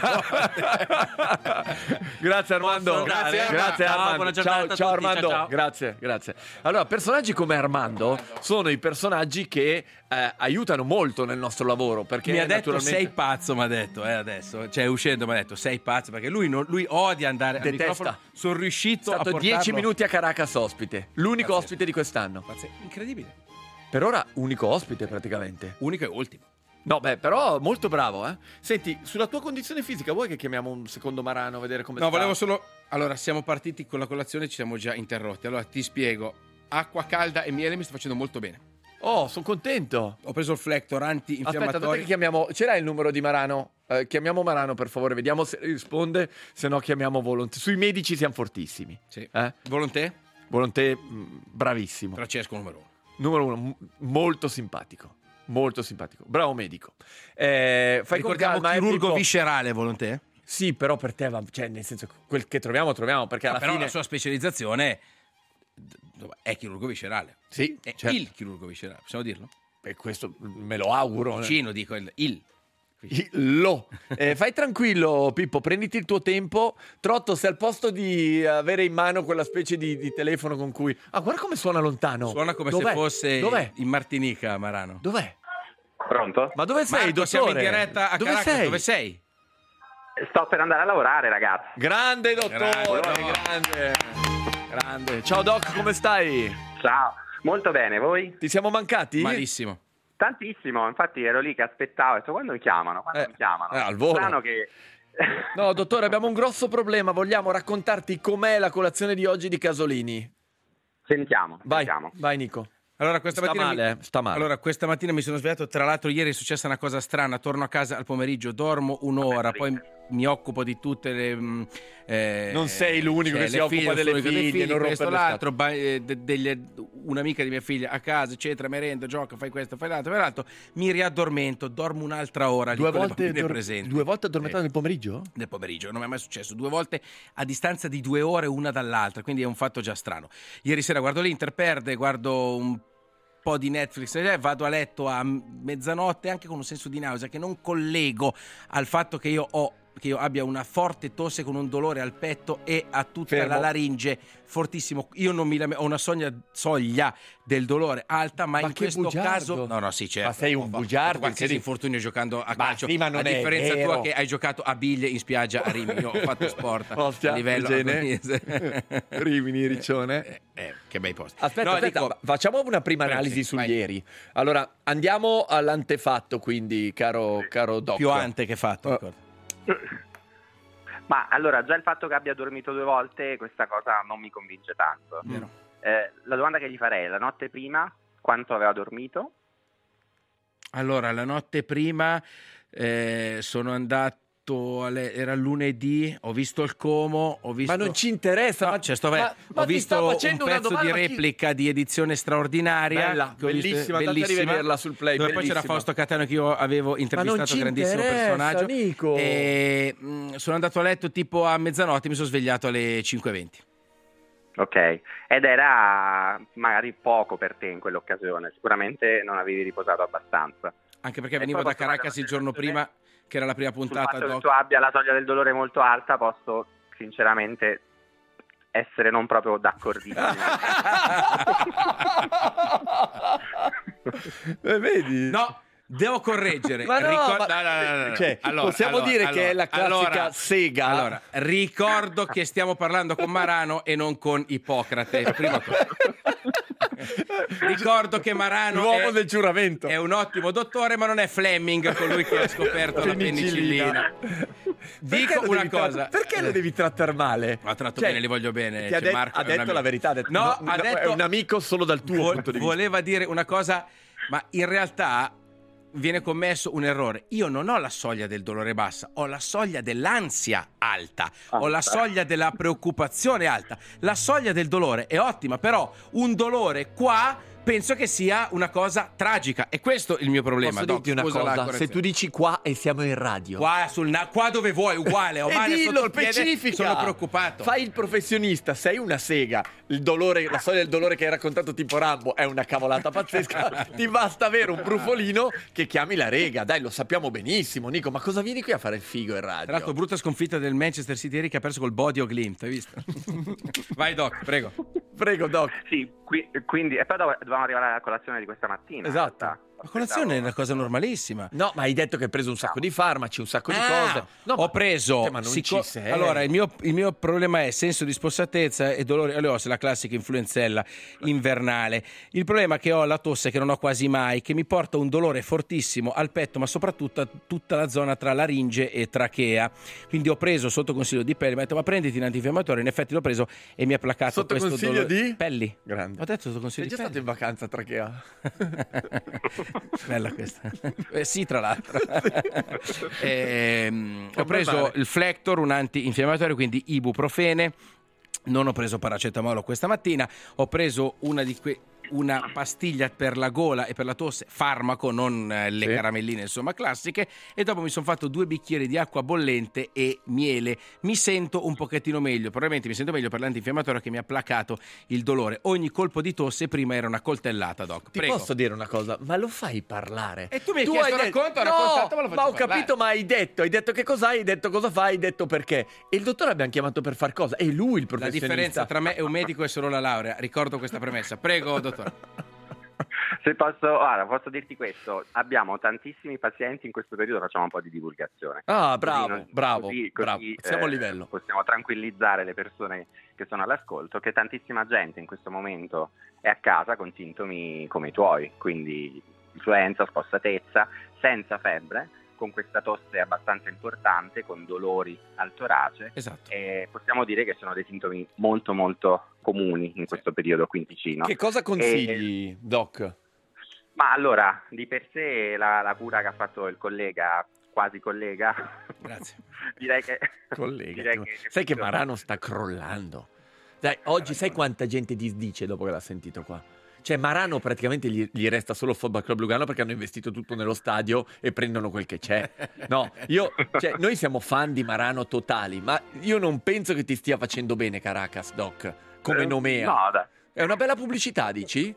Grazie Armando. Posso andare? Grazie, grazie Ciao, Armando. buona Ciao, giornata a ciao tutti, Armando. ciao, ciao. Grazie, grazie. Allora, personaggi come Armando sono i personaggi che eh, aiutano molto nel nostro lavoro. Perché Mi ha detto naturalmente sei pazzo, mi ha detto, eh, adesso. Cioè, uscendo mi ha detto sei pazzo, perché lui, non- lui odia andare al Detesta. microfono. Sono riuscito è a stato portarlo. dieci minuti a Caracas ospite. L'unico Pazzesco. ospite di quest'anno. Pazzesco. Incredibile. Per ora unico ospite praticamente. Unico e ultimo. No, beh, però molto bravo, eh. Senti, sulla tua condizione fisica vuoi che chiamiamo un secondo Marano a vedere come No, sta? volevo solo... Allora, siamo partiti con la colazione e ci siamo già interrotti. Allora, ti spiego. Acqua calda e miele mi sta facendo molto bene. Oh, sono contento. Ho preso il Flector Aspetta, aspetta anti-infiammatorio. che chiamiamo. Ce l'hai il numero di Marano? Eh, chiamiamo Marano per favore, vediamo se risponde, se no chiamiamo Volonté. Sui medici siamo fortissimi. Sì. Eh? Volontè? Volonté, mh, bravissimo. Francesco numero uno. Numero uno, m- molto simpatico. Molto simpatico. Bravo medico. Eh, fai con Ricordiamo calma, eh, chirurgo Pippo. viscerale, Volontè? Sì, però per te va, cioè nel senso quel che troviamo troviamo perché alla Però fine la sua specializzazione è chirurgo viscerale. sì, È certo. il chirurgo viscerale, possiamo dirlo? E questo me lo auguro. Vicino, dico, il. il. Lo. Eh, fai tranquillo, Pippo, prenditi il tuo tempo. Trotto, se al posto di avere in mano quella specie di, di telefono con cui... Ah, guarda come suona lontano. Suona come Dov'è? se fosse Dov'è? in Martinica, Marano. Dov'è? Pronto? Ma dove sei, Marco, dottore? siamo in diretta a Dove Caracas. sei? Dove sei? Sto per andare a lavorare, ragazzi. Grande, dottore. Grande, Doc. Grande. Grande. Ciao, Doc, come stai? Ciao. Molto bene, voi? Ti siamo mancati? Malissimo. Tantissimo, infatti ero lì che aspettavo, ho detto quando mi chiamano, quando Eh, mi chiamano. eh, al volo. Strano che... No, dottore, abbiamo un grosso problema. Vogliamo raccontarti com'è la colazione di oggi di Casolini. Sentiamo, Vai, sentiamo. vai Nico. Allora questa, Sta mattina male, mi... eh, sta male. Allora, questa mattina mi sono svegliato. Tra l'altro, ieri è successa una cosa strana. Torno a casa al pomeriggio, dormo un'ora, Vabbè, poi mi occupo di tutte le. mh, eh, Non sei l'unico che le si occupa figlie, delle sono l'unico dei figlie, non questo, rompere le l'altro, ba- eh, de- degli- un'amica di mia figlia a casa, eccetera, merenda, gioca, fai questo, fai l'altro, fai l'altro. Mi riaddormento, dormo un'altra ora lì Due con le volte, bambine dor- presenti. due volte addormentato Sì. nel pomeriggio? Nel pomeriggio, non mi è mai successo, due volte a distanza di due ore una dall'altra, quindi è un fatto già strano. Ieri sera guardo l'Inter, perde, guardo un po' di Netflix, eh, vado a letto a mezzanotte anche con un senso di nausea che non collego al fatto che io ho che io abbia una forte tosse con un dolore al petto e a tutta Fermo. la laringe fortissimo. Io non mi lame- ho una soglia, soglia del dolore alta, ma, Ma in che questo bugiardo. caso no, no, sì, certo. Ma sei un Ho fatto bugiardo, qualsiasi credi- infortunio giocando a Ma calcio. sì, ma non a è differenza vero. tua che hai giocato a biglie in spiaggia a Rimini, io ho fatto sport Ostia, a livello Regene. agonese. Rimini, Riccione. Eh, eh, che bei posti. Aspetta, No, aspetta, dico- facciamo una prima Prego, analisi sì, su vai. ieri. Allora, andiamo all'antefatto, quindi, caro, caro Doc. più ante che fatto. Eh. ricordo. Ma allora, già il fatto che abbia dormito due volte, questa cosa non mi convince tanto. Vero. Eh, la domanda che gli farei è, la notte prima, quanto aveva dormito? Allora, la notte prima eh, sono andato, alle- era lunedì, ho visto il Como, ho visto... Ma non ci interessa. No, ma, cioè, sto- ma- ho ma ti visto sta un facendo una pezzo domanda, di ma chi- replica di edizione straordinaria. Bella, che ho visto- bellissima, andate a bellissima, rivederla sul Play, dove poi c'era bellissima. Fausto Catano che io avevo intervistato, ci grandissimo interessa, personaggio. Nico. E, mh, sono andato a letto tipo a mezzanotte, mi sono svegliato alle cinque e venti. Ok, ed era magari poco per te in quell'occasione, sicuramente non avevi riposato abbastanza. Anche perché E venivo poi da posso fare Caracas una il giorno prima, considerazione? che era la prima Sul puntata. fatto che doc. tu abbia la soglia del dolore molto alta, posso sinceramente essere non proprio d'accordissimo. Eh, vedi? No, Devo correggere. Ma no, Ricor- ma- no, no, no, no, no. cioè, Allora, possiamo allora, dire allora, che è la classica allora, sega. Allora, ricordo che stiamo parlando con Marano e non con Ippocrate. Prima cosa. Ricordo che Marano L'uomo è, del giuramento. è un ottimo dottore, ma non è Fleming, colui che ha scoperto la penicillina. Dico lo una devi cosa. tratt- perché lo devi trattare male? Ma tratto Cioè, bene, li voglio bene. ti ha, Cioè, det- Marco ha è un detto amico. la verità. Ha detto, No, no, ha no, detto- è un amico solo dal tuo Vo- punto di vista. voleva dire una cosa, ma in realtà viene commesso un errore. Io non ho la soglia del dolore bassa, ho la soglia dell'ansia alta, ho la soglia della preoccupazione alta. La soglia del dolore è ottima, però un dolore qua penso che sia una cosa tragica, e questo è il mio problema. Posso Doc, dirti una scusa la cosa? Se correzione. tu dici qua e siamo in radio. Qua, sul na- qua dove vuoi, uguale, ho E male dillo, sotto il piede, specifica. sono preoccupato. Fai il professionista, sei una sega. Il dolore, la soglia del dolore che hai raccontato tipo Rambo è una cavolata pazzesca. Ti basta avere un brufolino che chiami la rega. Dai, lo sappiamo benissimo, Nico. Ma cosa vieni qui a fare il figo in radio? Tra l'altro, brutta sconfitta del Manchester City ieri, che ha perso col Body o Glimt, hai visto? Vai Doc, prego. Prego, Doc. Sì, qui- quindi e poi dov- dovevamo arrivare alla colazione di questa mattina. Esatto. in realtà. La colazione è una cosa normalissima. No, ma hai detto che hai preso un sacco di farmaci, un sacco di Ah, cose. No, ho ma- preso Cioè, ma non sico- ci sei. allora il mio, il mio problema è senso di spossatezza e dolore alle ossa, la classica influenzella invernale. Il problema è che ho la tosse che non ho quasi mai, che mi porta un dolore fortissimo al petto, ma soprattutto a tutta la zona tra laringe e trachea. Quindi ho preso sotto consiglio di Pelli, mi ha detto ma prenditi un antinfiammatorio, in effetti l'ho preso e mi ha placato Sotto questo consiglio dolore. di? Pelli. Grande. Ho detto sotto consiglio Sei già di stato in vacanza a Trachea? Bella questa. Eh, sì, tra l'altro. Ehm, ho Come preso male. il Flector, un antinfiammatorio, quindi ibuprofene. Non ho preso paracetamolo questa mattina. Ho preso una di que- una pastiglia per la gola e per la tosse, farmaco, non eh, le Sì. caramelline insomma classiche, e dopo mi sono fatto due bicchieri di acqua bollente e miele. Mi sento un pochettino meglio, probabilmente mi sento meglio per l'antinfiammatorio che mi ha placato il dolore. Ogni colpo di tosse prima era una coltellata, Doc. Ti Prego. posso dire una cosa? Ma lo fai parlare? E tu mi hai chiesto hai racconto, ho no, raccontato, ma lo faccio ma ho parlare. capito, ma hai detto, hai detto che cosa hai, hai detto cosa fai, hai detto perché. E il dottore abbiamo chiamato per far cosa? È lui il La professionista. differenza tra me e un medico è solo la laurea, ricordo questa premessa. Prego, dottore. Se posso, guarda, posso dirti questo, abbiamo tantissimi pazienti in questo periodo, facciamo un po' di divulgazione. Ah, Così bravo, non- bravo, così- bravo. così, Siamo a eh, livello. Possiamo tranquillizzare le persone che sono all'ascolto che tantissima gente in questo momento è a casa con sintomi come i tuoi, quindi influenza, spossatezza, senza febbre, con questa tosse abbastanza importante, con dolori al torace. Esatto. E possiamo dire che sono dei sintomi molto molto comuni in questo periodo qui in Ticino. Che cosa consigli, Doc? Ma allora, di per sé la, la cura che ha fatto il collega, quasi collega, Grazie. direi che... Collega, direi tu- che- sai che Marano sta crollando. Dai, oggi sai quanta gente disdice dopo che l'ha sentito qua? Cioè Marano praticamente gli, gli resta solo il Football Club Lugano perché hanno investito tutto nello stadio e prendono quel che c'è. No, io, cioè, noi siamo fan di Marano totali, ma io non penso che ti stia facendo bene Caracas, Doc, come Eh, nomea. No, dai. È una bella pubblicità, dici?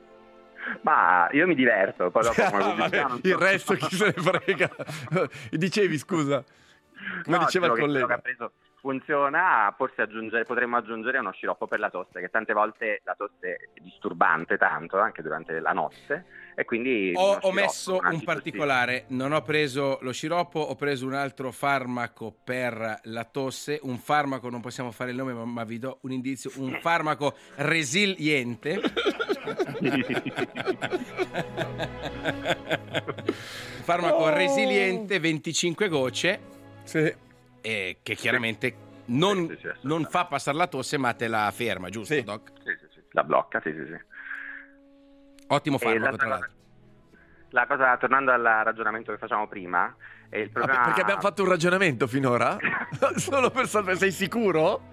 Ma io mi diverto, poi dopo come Ah, pubblicità vabbè, non il so. resto chi se ne frega. Dicevi, scusa. Come No, diceva il quello che- quello collega. che ha preso funziona, forse aggiungere, potremmo aggiungere uno sciroppo per la tosse, che tante volte la tosse è disturbante tanto, anche durante la notte, e quindi... uno Ho, ho sciroppo, messo un antitossico. particolare, non ho preso lo sciroppo, ho preso un altro farmaco per la tosse, un farmaco, non possiamo fare il nome ma, ma vi do un indizio, un farmaco resiliente. Farmaco Oh. resiliente, venticinque gocce, Sì. e che chiaramente non, Sì, sì, sì, assolutamente. non fa passare la tosse ma te la ferma, giusto, Sì. Doc? Sì, sì, sì. La blocca, sì, sì, sì. Ottimo E farmaco, l'altra tra cosa- l'altro. La cosa, tornando al ragionamento che facciamo prima, è il Ah, problema... perché abbiamo fatto un ragionamento finora? Solo per sapere, sei sicuro?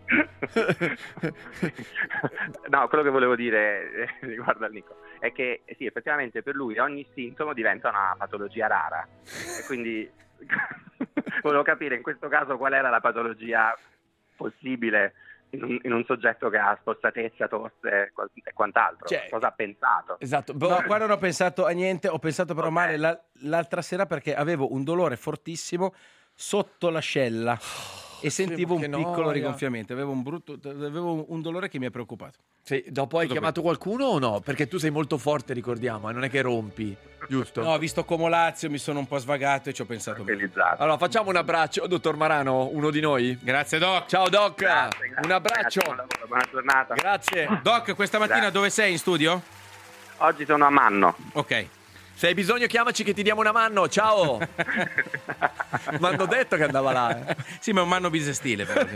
No, quello che volevo dire eh, riguardo al Nico è che eh, sì, effettivamente per lui ogni sintomo diventa una patologia rara e quindi volevo capire in questo caso qual era la patologia possibile in un, in un soggetto che ha spossatezza, tosse qual- e quant'altro. Cioè, cosa ha pensato? Esatto. No, qua non ho pensato a niente, ho pensato però Ok. male la- l'altra sera perché avevo un dolore fortissimo sotto l'ascella e sentivo un che piccolo noia. rigonfiamento, avevo un brutto avevo un dolore che mi ha preoccupato. Sì, dopo hai Tutto chiamato qualcuno o no? Perché tu sei molto forte, ricordiamo, e non è che rompi, giusto? No, ho visto Como Lazio, mi sono un po' svagato e ci ho pensato bene. Tranquillizzato. Allora facciamo un abbraccio, dottor Marano, uno di noi. Grazie Doc. Ciao Doc, Grazie, grazie, un abbraccio. grazie, buon lavoro, buona giornata. Grazie. Doc, questa mattina Grazie. dove sei, in studio? Oggi sono a Manno. Ok. Se hai bisogno chiamaci che ti diamo una mano, ciao. Mi hanno detto che andava là. Eh. Sì, ma è un manno bisestile però.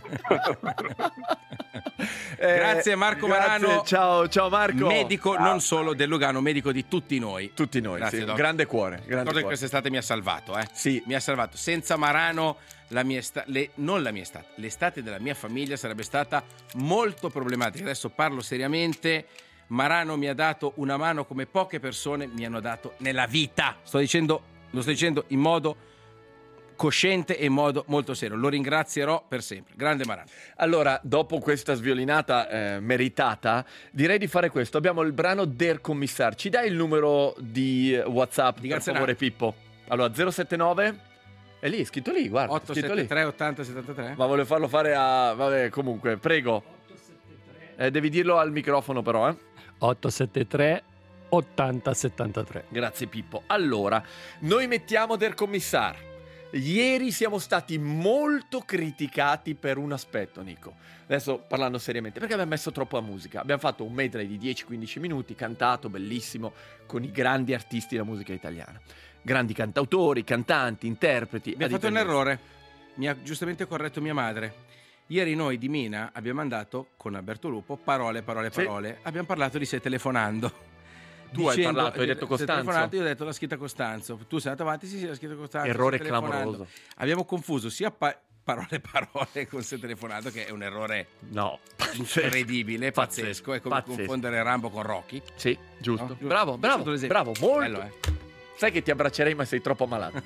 Eh, Grazie Marco grazie, Marano. Ciao, ciao Marco. Medico non solo del Lugano, medico di tutti noi. Tutti noi, Grazie, sì. Doc. Grande cuore. Grande Ricordo che cuore. quest'estate mi ha salvato, eh. Sì. Mi ha salvato. Senza Marano la mia esta- le- non la mia estate, l'estate della mia famiglia sarebbe stata molto problematica. Adesso parlo seriamente. Marano mi ha dato una mano come poche persone mi hanno dato nella vita. Sto dicendo, lo sto dicendo in modo cosciente e in modo molto serio. Lo ringrazierò per sempre. Grande Marano. Allora, dopo questa sviolinata eh, meritata, direi di fare questo. Abbiamo il brano Der Kommissar. Ci dai il numero di eh, WhatsApp, Di per Garzenaro. favore, Pippo? Allora, zero sette nove è lì, è scritto lì, guarda. è otto scritto sette lì. tre ottanta settantatré. Ma voglio farlo fare a... Vabbè, comunque, prego. Eh, devi dirlo al microfono però, eh. otto sette tre ottanta settantatré. Grazie Pippo. Allora, noi mettiamo Der Kommissar. Ieri siamo stati molto criticati per un aspetto, Nico. Adesso parlando seriamente, perché abbiamo messo troppa musica. Abbiamo fatto un medley di dieci quindici minuti, cantato, bellissimo, con i grandi artisti della musica italiana. Grandi cantautori, cantanti, interpreti. Abbiamo a fatto un dipendenza. errore. Mi ha giustamente corretto mia madre. Ieri noi di Mina abbiamo mandato con Alberto Lupo parole, parole, Sì. parole. Abbiamo parlato di Se telefonando. Tu hai parlato, hai detto Se Costanzo. telefonando, io ho detto la scritta Costanzo. Tu sei andato avanti, sì, sì, la scritta Costanzo. Errore Se telefonando. clamoroso. Abbiamo confuso sia pa- parole, parole con Se telefonando, che è un errore No. incredibile, Pazzesco. pazzesco. È come Pazzesco. confondere Rambo con Rocky. Sì, giusto. No? Bravo, Giusto bravo, l'esempio. bravo, molto. Bello, eh. Sai che ti abbraccerei ma sei troppo malato.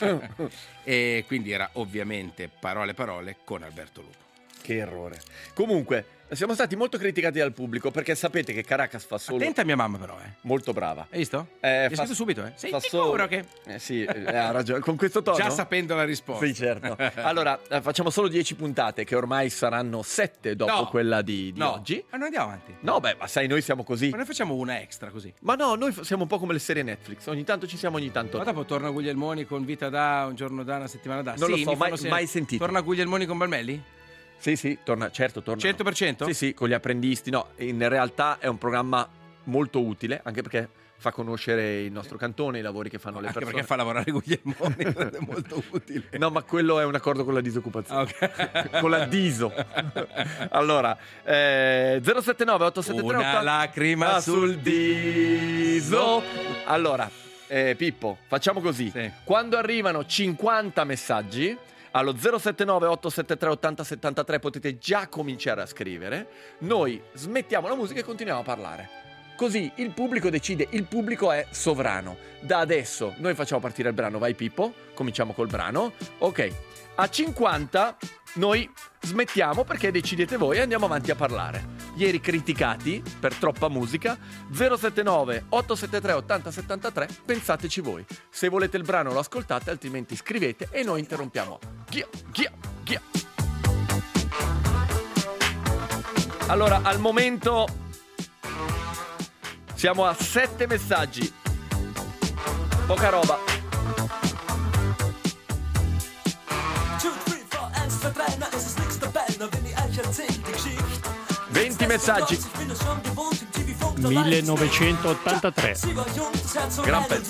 E quindi era ovviamente parole, parole con Alberto Lupo. Che errore. Comunque, siamo stati molto criticati dal pubblico perché sapete che Caracas fa solo... Attenta a mia mamma però, eh. Molto brava. Hai visto? Eh, Mi ha fa- scritto subito, eh. Sei fa sicuro solo- che... Eh sì, eh, ha ragione. Con questo tono? Già sapendo la risposta. Sì, certo. Allora, eh, facciamo solo dieci puntate, che ormai saranno sette dopo No. quella di, di No. oggi. Ma noi andiamo avanti. No, beh, ma sai, noi siamo così. Ma noi facciamo una extra così. Ma no, noi f- siamo un po' come le serie Netflix. Ogni tanto ci siamo, ogni tanto Ma no. dopo torna Guglielmoni con Vita da, un giorno da, una settimana da. Non Sì, lo so, mi mai- fanno se- mai sentito. Torna Guglielmoni con Balmelli? Sì, sì, torna, certo, torna. cento per cento? Sì, sì, con gli apprendisti. No, in realtà è un programma molto utile, anche perché fa conoscere il nostro cantone, i lavori che fanno le Anche persone. perché fa lavorare Guglielmoni, è molto utile. No, ma quello è un accordo con la disoccupazione. Ok. Con la diso. Allora, eh, zero sette nove otto sette tre Una lacrima sul diso. Allora, eh, Pippo, facciamo così. Sì. Quando arrivano cinquanta messaggi allo zero sette nove otto sette tre ottanta settantatré potete già cominciare a scrivere. Noi smettiamo la musica e continuiamo a parlare. Così il pubblico decide, il pubblico è sovrano. Da adesso noi facciamo partire il brano, vai Pippo, cominciamo col brano. Ok, a cinquanta noi smettiamo perché decidete voi e andiamo avanti a parlare. Ieri criticati per troppa musica, zero sette nove otto sette tre ottanta settantatré, pensateci voi. Se volete il brano lo ascoltate, altrimenti scrivete e noi interrompiamo. Ghia, ghia, ghia. Allora, al momento siamo a sette messaggi. Poca roba. venti messaggi. millenovecentottantatré. Gran pezzo.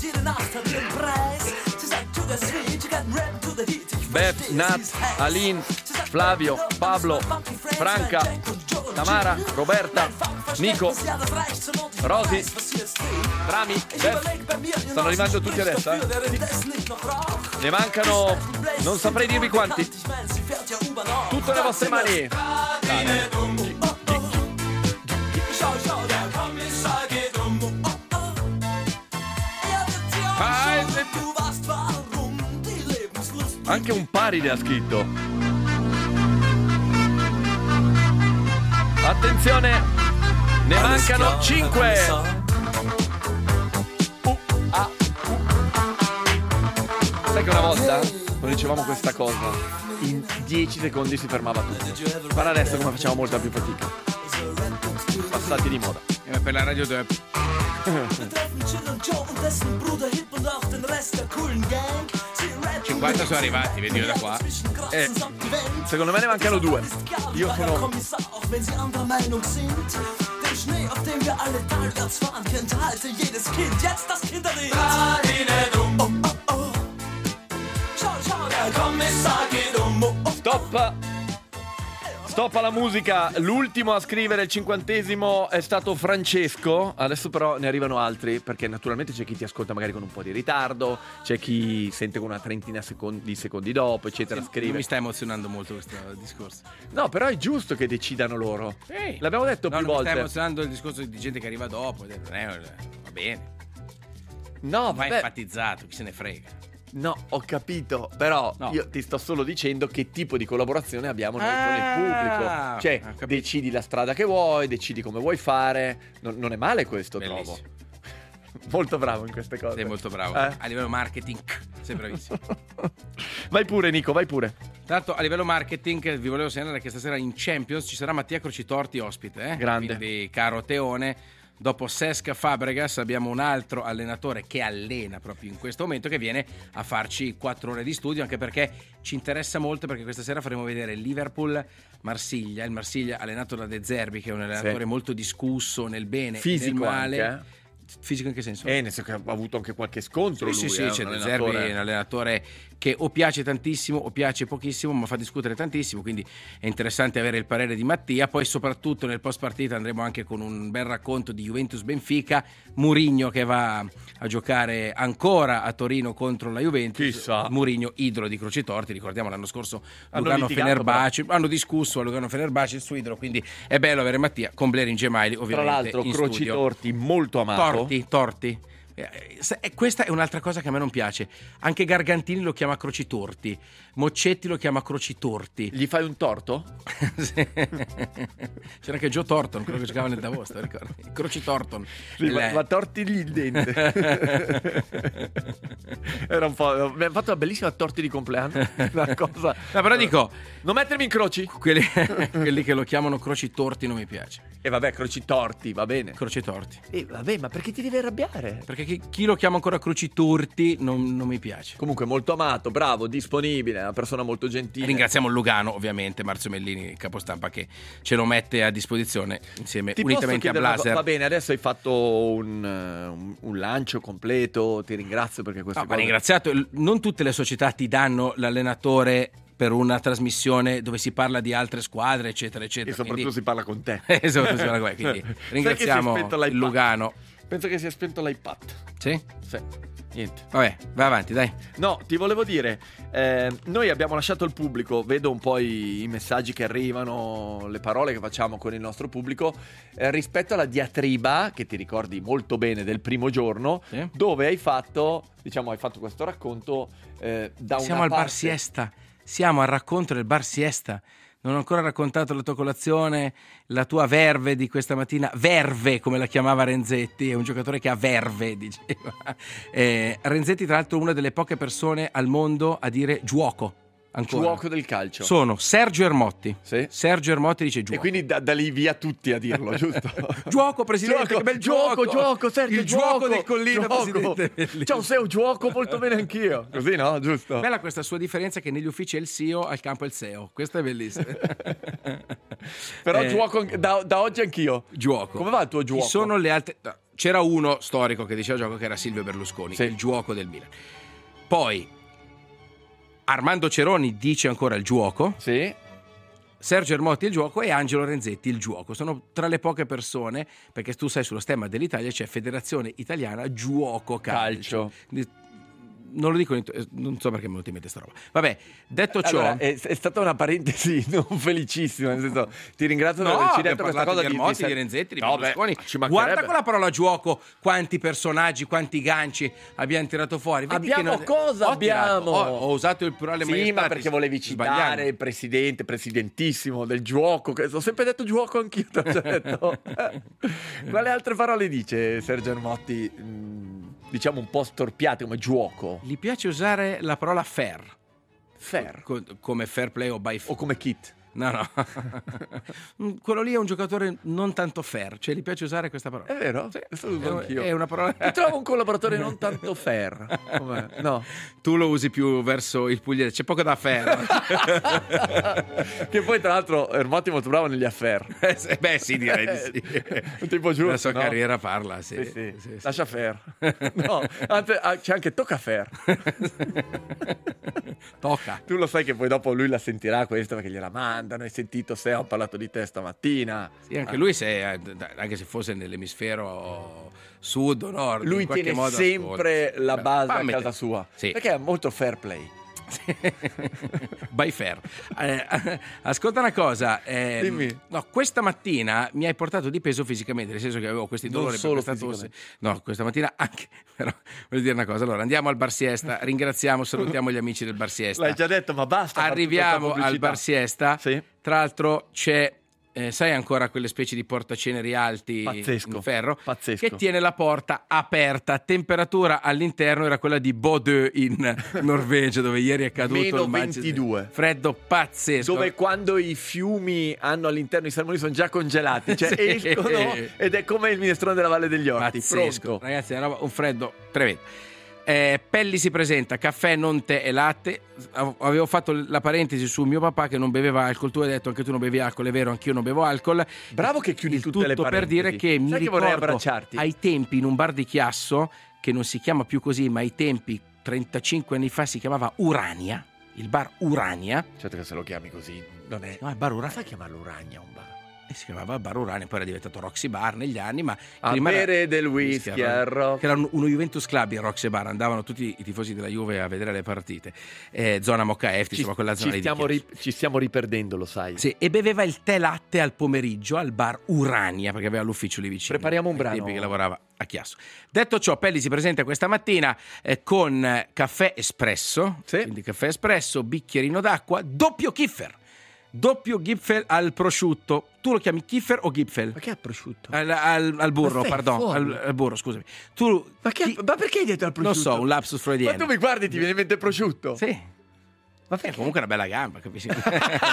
Bev, Nat, Aline, Flavio, Pablo, Franca, Tamara, Roberta, Nico, Rosy, Rami, Bev. Stanno arrivando tutti adesso, eh? Ne mancano, non saprei dirvi quanti. Tutto nelle vostre mani. Anche un Paride ha scritto. Attenzione, ne mancano cinque. Uh, ah, uh. Sai che una volta volta, quando dicevamo questa cosa, in dieci secondi si fermava tutto. Guarda adesso come facciamo molta più fatica. Passati di moda. Eh, per la radio dove... cinquanta sono arrivati, vedi io da qua. Eh, secondo me ne mancano due. Io sono... Schnee, auf dem wir alle talwärts fahren, Kind, halte jedes Kind jetzt das Kinderlied. Oh, oh, oh. Ciao, ciao, der Kommissar geht um. Oh, oh. Stop! Stop alla musica. L'ultimo a scrivere il cinquantesimo è stato Francesco. Adesso però ne arrivano altri, perché naturalmente c'è chi ti ascolta magari con un po' di ritardo, c'è chi sente con una trentina secondi, di secondi dopo, eccetera. Sì, scrive. non mi sta emozionando molto questo discorso. No, però è giusto che decidano loro. Ehi. L'abbiamo detto No, più non mi volte. sta emozionando il discorso di gente che arriva dopo. Non è, va bene. No, Va vabbè. enfatizzato, chi se ne frega. No, ho capito, però No. io ti sto solo dicendo che tipo di collaborazione abbiamo noi Ah, con il pubblico. Cioè, ho capito. decidi la strada che vuoi, decidi come vuoi fare. Non, non è male questo, Bellissimo. trovo. Molto bravo in queste cose. Sei molto bravo. Eh? A livello marketing sei bravissimo. Vai pure, Nico, vai pure. Tanto a livello marketing vi volevo segnalare che stasera in Champions ci sarà Mattia Crocitorti ospite, eh? Grande. Quindi caro Teone, dopo Sesca Fabregas abbiamo un altro allenatore che allena proprio in questo momento, che viene a farci quattro ore di studio, anche perché ci interessa molto, perché questa sera faremo vedere Liverpool Marsiglia, il Marsiglia allenato da De Zerbi, che è un allenatore Sì. molto discusso nel bene Fisico e nel male. anche, eh? Fisico in che senso? Eh, nel senso che ha avuto anche qualche scontro Sì, lui, sì, eh, sì, un c'è De Zerbi, allenatore. è un allenatore che o piace tantissimo o piace pochissimo, ma fa discutere tantissimo, quindi è interessante avere il parere di Mattia. Poi soprattutto nel post partita andremo anche con un bel racconto di Juventus-Benfica, Mourinho che va a giocare ancora a Torino contro la Juventus. Chissà. Mourinho, idolo di Crocitorti, ricordiamo l'anno scorso Hanno Lugano litigato, Fenerbahce, hanno discusso a Lugano Fenerbahce il suo idolo, quindi è bello avere Mattia con Blerin Gemayli Tra ovviamente l'altro, in studio. Crocitorti molto amato. Torti, torti. Eh, se- eh, questa è un'altra cosa che a me non piace. Anche Gargantini lo chiama Crocitorti, Moccetti lo chiama Crocitorti. Gli fai un torto? Sì. C'era anche Joe Thornton, quello che giocava nel Davos, te lo ricordi? Croci Thornton. Sì, ma, Il- ma tortigli il dente. Era un po'. Mi ha fatto una bellissima torti di compleanno. Una cosa. No, però dico, Non mettermi in croci. quelli, quelli che lo chiamano Croci Torti non mi piace. E vabbè, croci torti, va bene. Croci Torti. E vabbè, ma perché ti devi arrabbiare? Perché chi, chi lo chiama ancora Croci Torti non, non mi piace. Comunque molto amato, bravo, disponibile, una persona molto gentile. Ringraziamo Lugano, ovviamente, Marzio Mellini, il capostampa, che ce lo mette a disposizione insieme Ti posso unitamente a chiedere una Blaser. co- Va bene, adesso hai fatto un, uh, un, un lancio completo, ti ringrazio perché queste No, ma cose... ringraziato, il- non tutte le società ti danno l'allenatore per una trasmissione dove si parla di altre squadre, eccetera, E eccetera. soprattutto si parla con te. Quindi... Esatto, si parla con te, quindi Sai che si è ringraziamo spento il l'iPad? Lugano. Penso che sia spento l'iPad. Sì? Sì, niente. Vabbè, vai avanti, dai. No, ti volevo dire, eh, noi abbiamo lasciato il pubblico, vedo un po' i, i messaggi che arrivano, le parole che facciamo con il nostro pubblico, eh, rispetto alla diatriba, che ti ricordi molto bene del primo giorno, Sì. dove hai fatto, diciamo, hai fatto questo racconto eh, da Siamo una al bar parte... siesta. Siamo al racconto del bar siesta. Non ho ancora raccontato la tua colazione, la tua verve di questa mattina. Verve, come la chiamava Renzetti, è un giocatore che ha verve, diceva. Eh, Renzetti, tra l'altro, una delle poche persone al mondo a dire giuoco. Ancora. Giuoco del calcio. Sono Sergio Ermotti. Sì. Sergio Ermotti dice giuoco. E quindi da, da lì via tutti a dirlo, giusto? Giuoco, presidente, Gioco, che bel gioco, gioco. gioco, Sergio, Il gioco, gioco del Collina, gioco. presidente. Bellissimo. Ciao, sei un gioco molto bene anch'io. Così, no? Giusto? Bella questa sua differenza, che negli uffici è il C E O, al campo è il S E O. Questo è bellissimo. Però Eh, gioco anche- da, da oggi anch'io. Giuoco. Come va il tuo gioco? Chi sono le altre... no, c'era uno storico che diceva gioco, che era Silvio Berlusconi, Sì. il gioco del Milan. Poi Armando Ceroni dice ancora il gioco, Sì. Sergio Ermotti il gioco e Angelo Renzetti il gioco. Sono tra le poche persone, perché tu sai, sullo stemma dell'Italia c'è Federazione Italiana Giuoco Calcio. Calcio. Non lo dico, in- non so perché me lo ti mette sta roba. Vabbè, detto ciò... Allora, è, è stata una parentesi non felicissima, nel senso, ti ringrazio per No, averci abbiamo detto questa parlato cosa di Ermotti, Ser- di Renzetti, di No, Berlusconi. beh, ci mancherebbe. Guarda con la parola gioco quanti personaggi, quanti ganci abbiamo tirato fuori. Vedi Abbiamo che cosa ho abbiamo? tirato, ho, ho usato il plurale Sì, maiestatis, ma perché volevi citare sbagliando. il presidente, presidentissimo del gioco, che ho sempre detto gioco anch'io, te l'ho già detto. Quale altre parole dice Sergio Ermotti mh, diciamo un po' storpiate come gioco. Gli piace usare la parola fair. Fair. Co- come fair play o by fair. O come kit. No, no. Quello lì è un giocatore non tanto fair, cioè gli piace usare questa parola. È vero? Sì, è, anch'io. è una parola. Ti trovo un collaboratore non tanto fair. Com'è? No. Tu lo usi più verso il pugliese, c'è poco da fair. Che poi tra l'altro è molto molto bravo negli affair. Eh, beh sì, direi di sì. Tipo giusto, la sua no? carriera parla, sì. Sì, sì. Sì, sì. Lascia fair. No, anzi, ah, c'è anche tocca fair. Tocca. Tu lo sai che poi dopo lui la sentirà questa perché gliela mandano. Hai sentito se ho parlato di te stamattina? Sì, anche lui, se, anche se fosse nell'emisfero sud o nord, lui in qualche tiene modo sempre ascolta. la base Fammi a casa te. sua. Sì. Perché è molto fair play. By fair. Eh, ascolta una cosa, eh, Dimmi. no, questa mattina mi hai portato di peso fisicamente, nel senso che avevo questi Non dolori solo per questa tosse. fisicamente. No, questa mattina anche, però voglio dire una cosa. Allora, andiamo al bar siesta, ringraziamo, salutiamo gli amici del bar siesta. L'hai già detto, ma basta. far tutta Arriviamo questa al pubblicità. bar siesta. Sì. Tra l'altro c'è eh, sai ancora quelle specie di portaceneri alti Pazzesco, in ferro pazzesco. che tiene la porta aperta. Temperatura all'interno era quella di Bodø in Norvegia, dove ieri è caduto Meno il Manchester. ventidue. Freddo pazzesco. Dove quando i fiumi hanno all'interno i salmoni sono già congelati, cioè Sì. escono ed è come il minestrone della Valle degli Orti, Pazzesco. pronto. Ragazzi, è una roba- un freddo tremendo. Eh, Pelli si presenta, caffè, non tè e latte. Avevo fatto la parentesi su mio papà che non beveva alcol. Tu hai detto anche tu non bevi alcol, è vero, anch'io non bevo alcol. Bravo che chiudi Il tutte tutto le per parentesi. dire che mi Sai che vorrei ricordo abbracciarti. ai tempi in un bar di Chiasso, che non si chiama più così, ma ai tempi trentacinque anni fa si chiamava Urania, il bar Urania. Certo che se lo chiami così non è... No, il bar Ma Urania. sai chiamarlo Urania un bar? E si chiamava Bar Urania, poi era diventato Roxy Bar negli anni, ma A prima era- bere del whisky al rock. che era un- uno Juventus Club il Roxy Bar, andavano tutti i tifosi della Juve a vedere le partite. Eh, zona Mocca Efti, Ci, insomma quella zona ci lì di stiamo Chiasso. ri- ci stiamo riperdendo, lo sai. Sì, e beveva il tè latte al pomeriggio al bar Urania, perché aveva l'ufficio lì vicino. Prepariamo un ai brano. tempi che lavorava a Chiasso. Detto ciò, Pelli si presenta questa mattina eh, con eh, caffè espresso, Sì. quindi caffè espresso, bicchierino d'acqua, doppio kiffer. Doppio Gipfel al prosciutto. Tu lo chiami kiffer o Gipfel? Ma che è prosciutto? Al, al- al burro, Ma stai pardon, fuori? al, al burro, scusami. Tu, Ma, che, chi- ma perché hai detto al non prosciutto? so, un lapsus Ma freudiano. tu mi guardi e ti viene in mente il prosciutto? Sì. Ma È perché? comunque una bella gamba, capisci? Il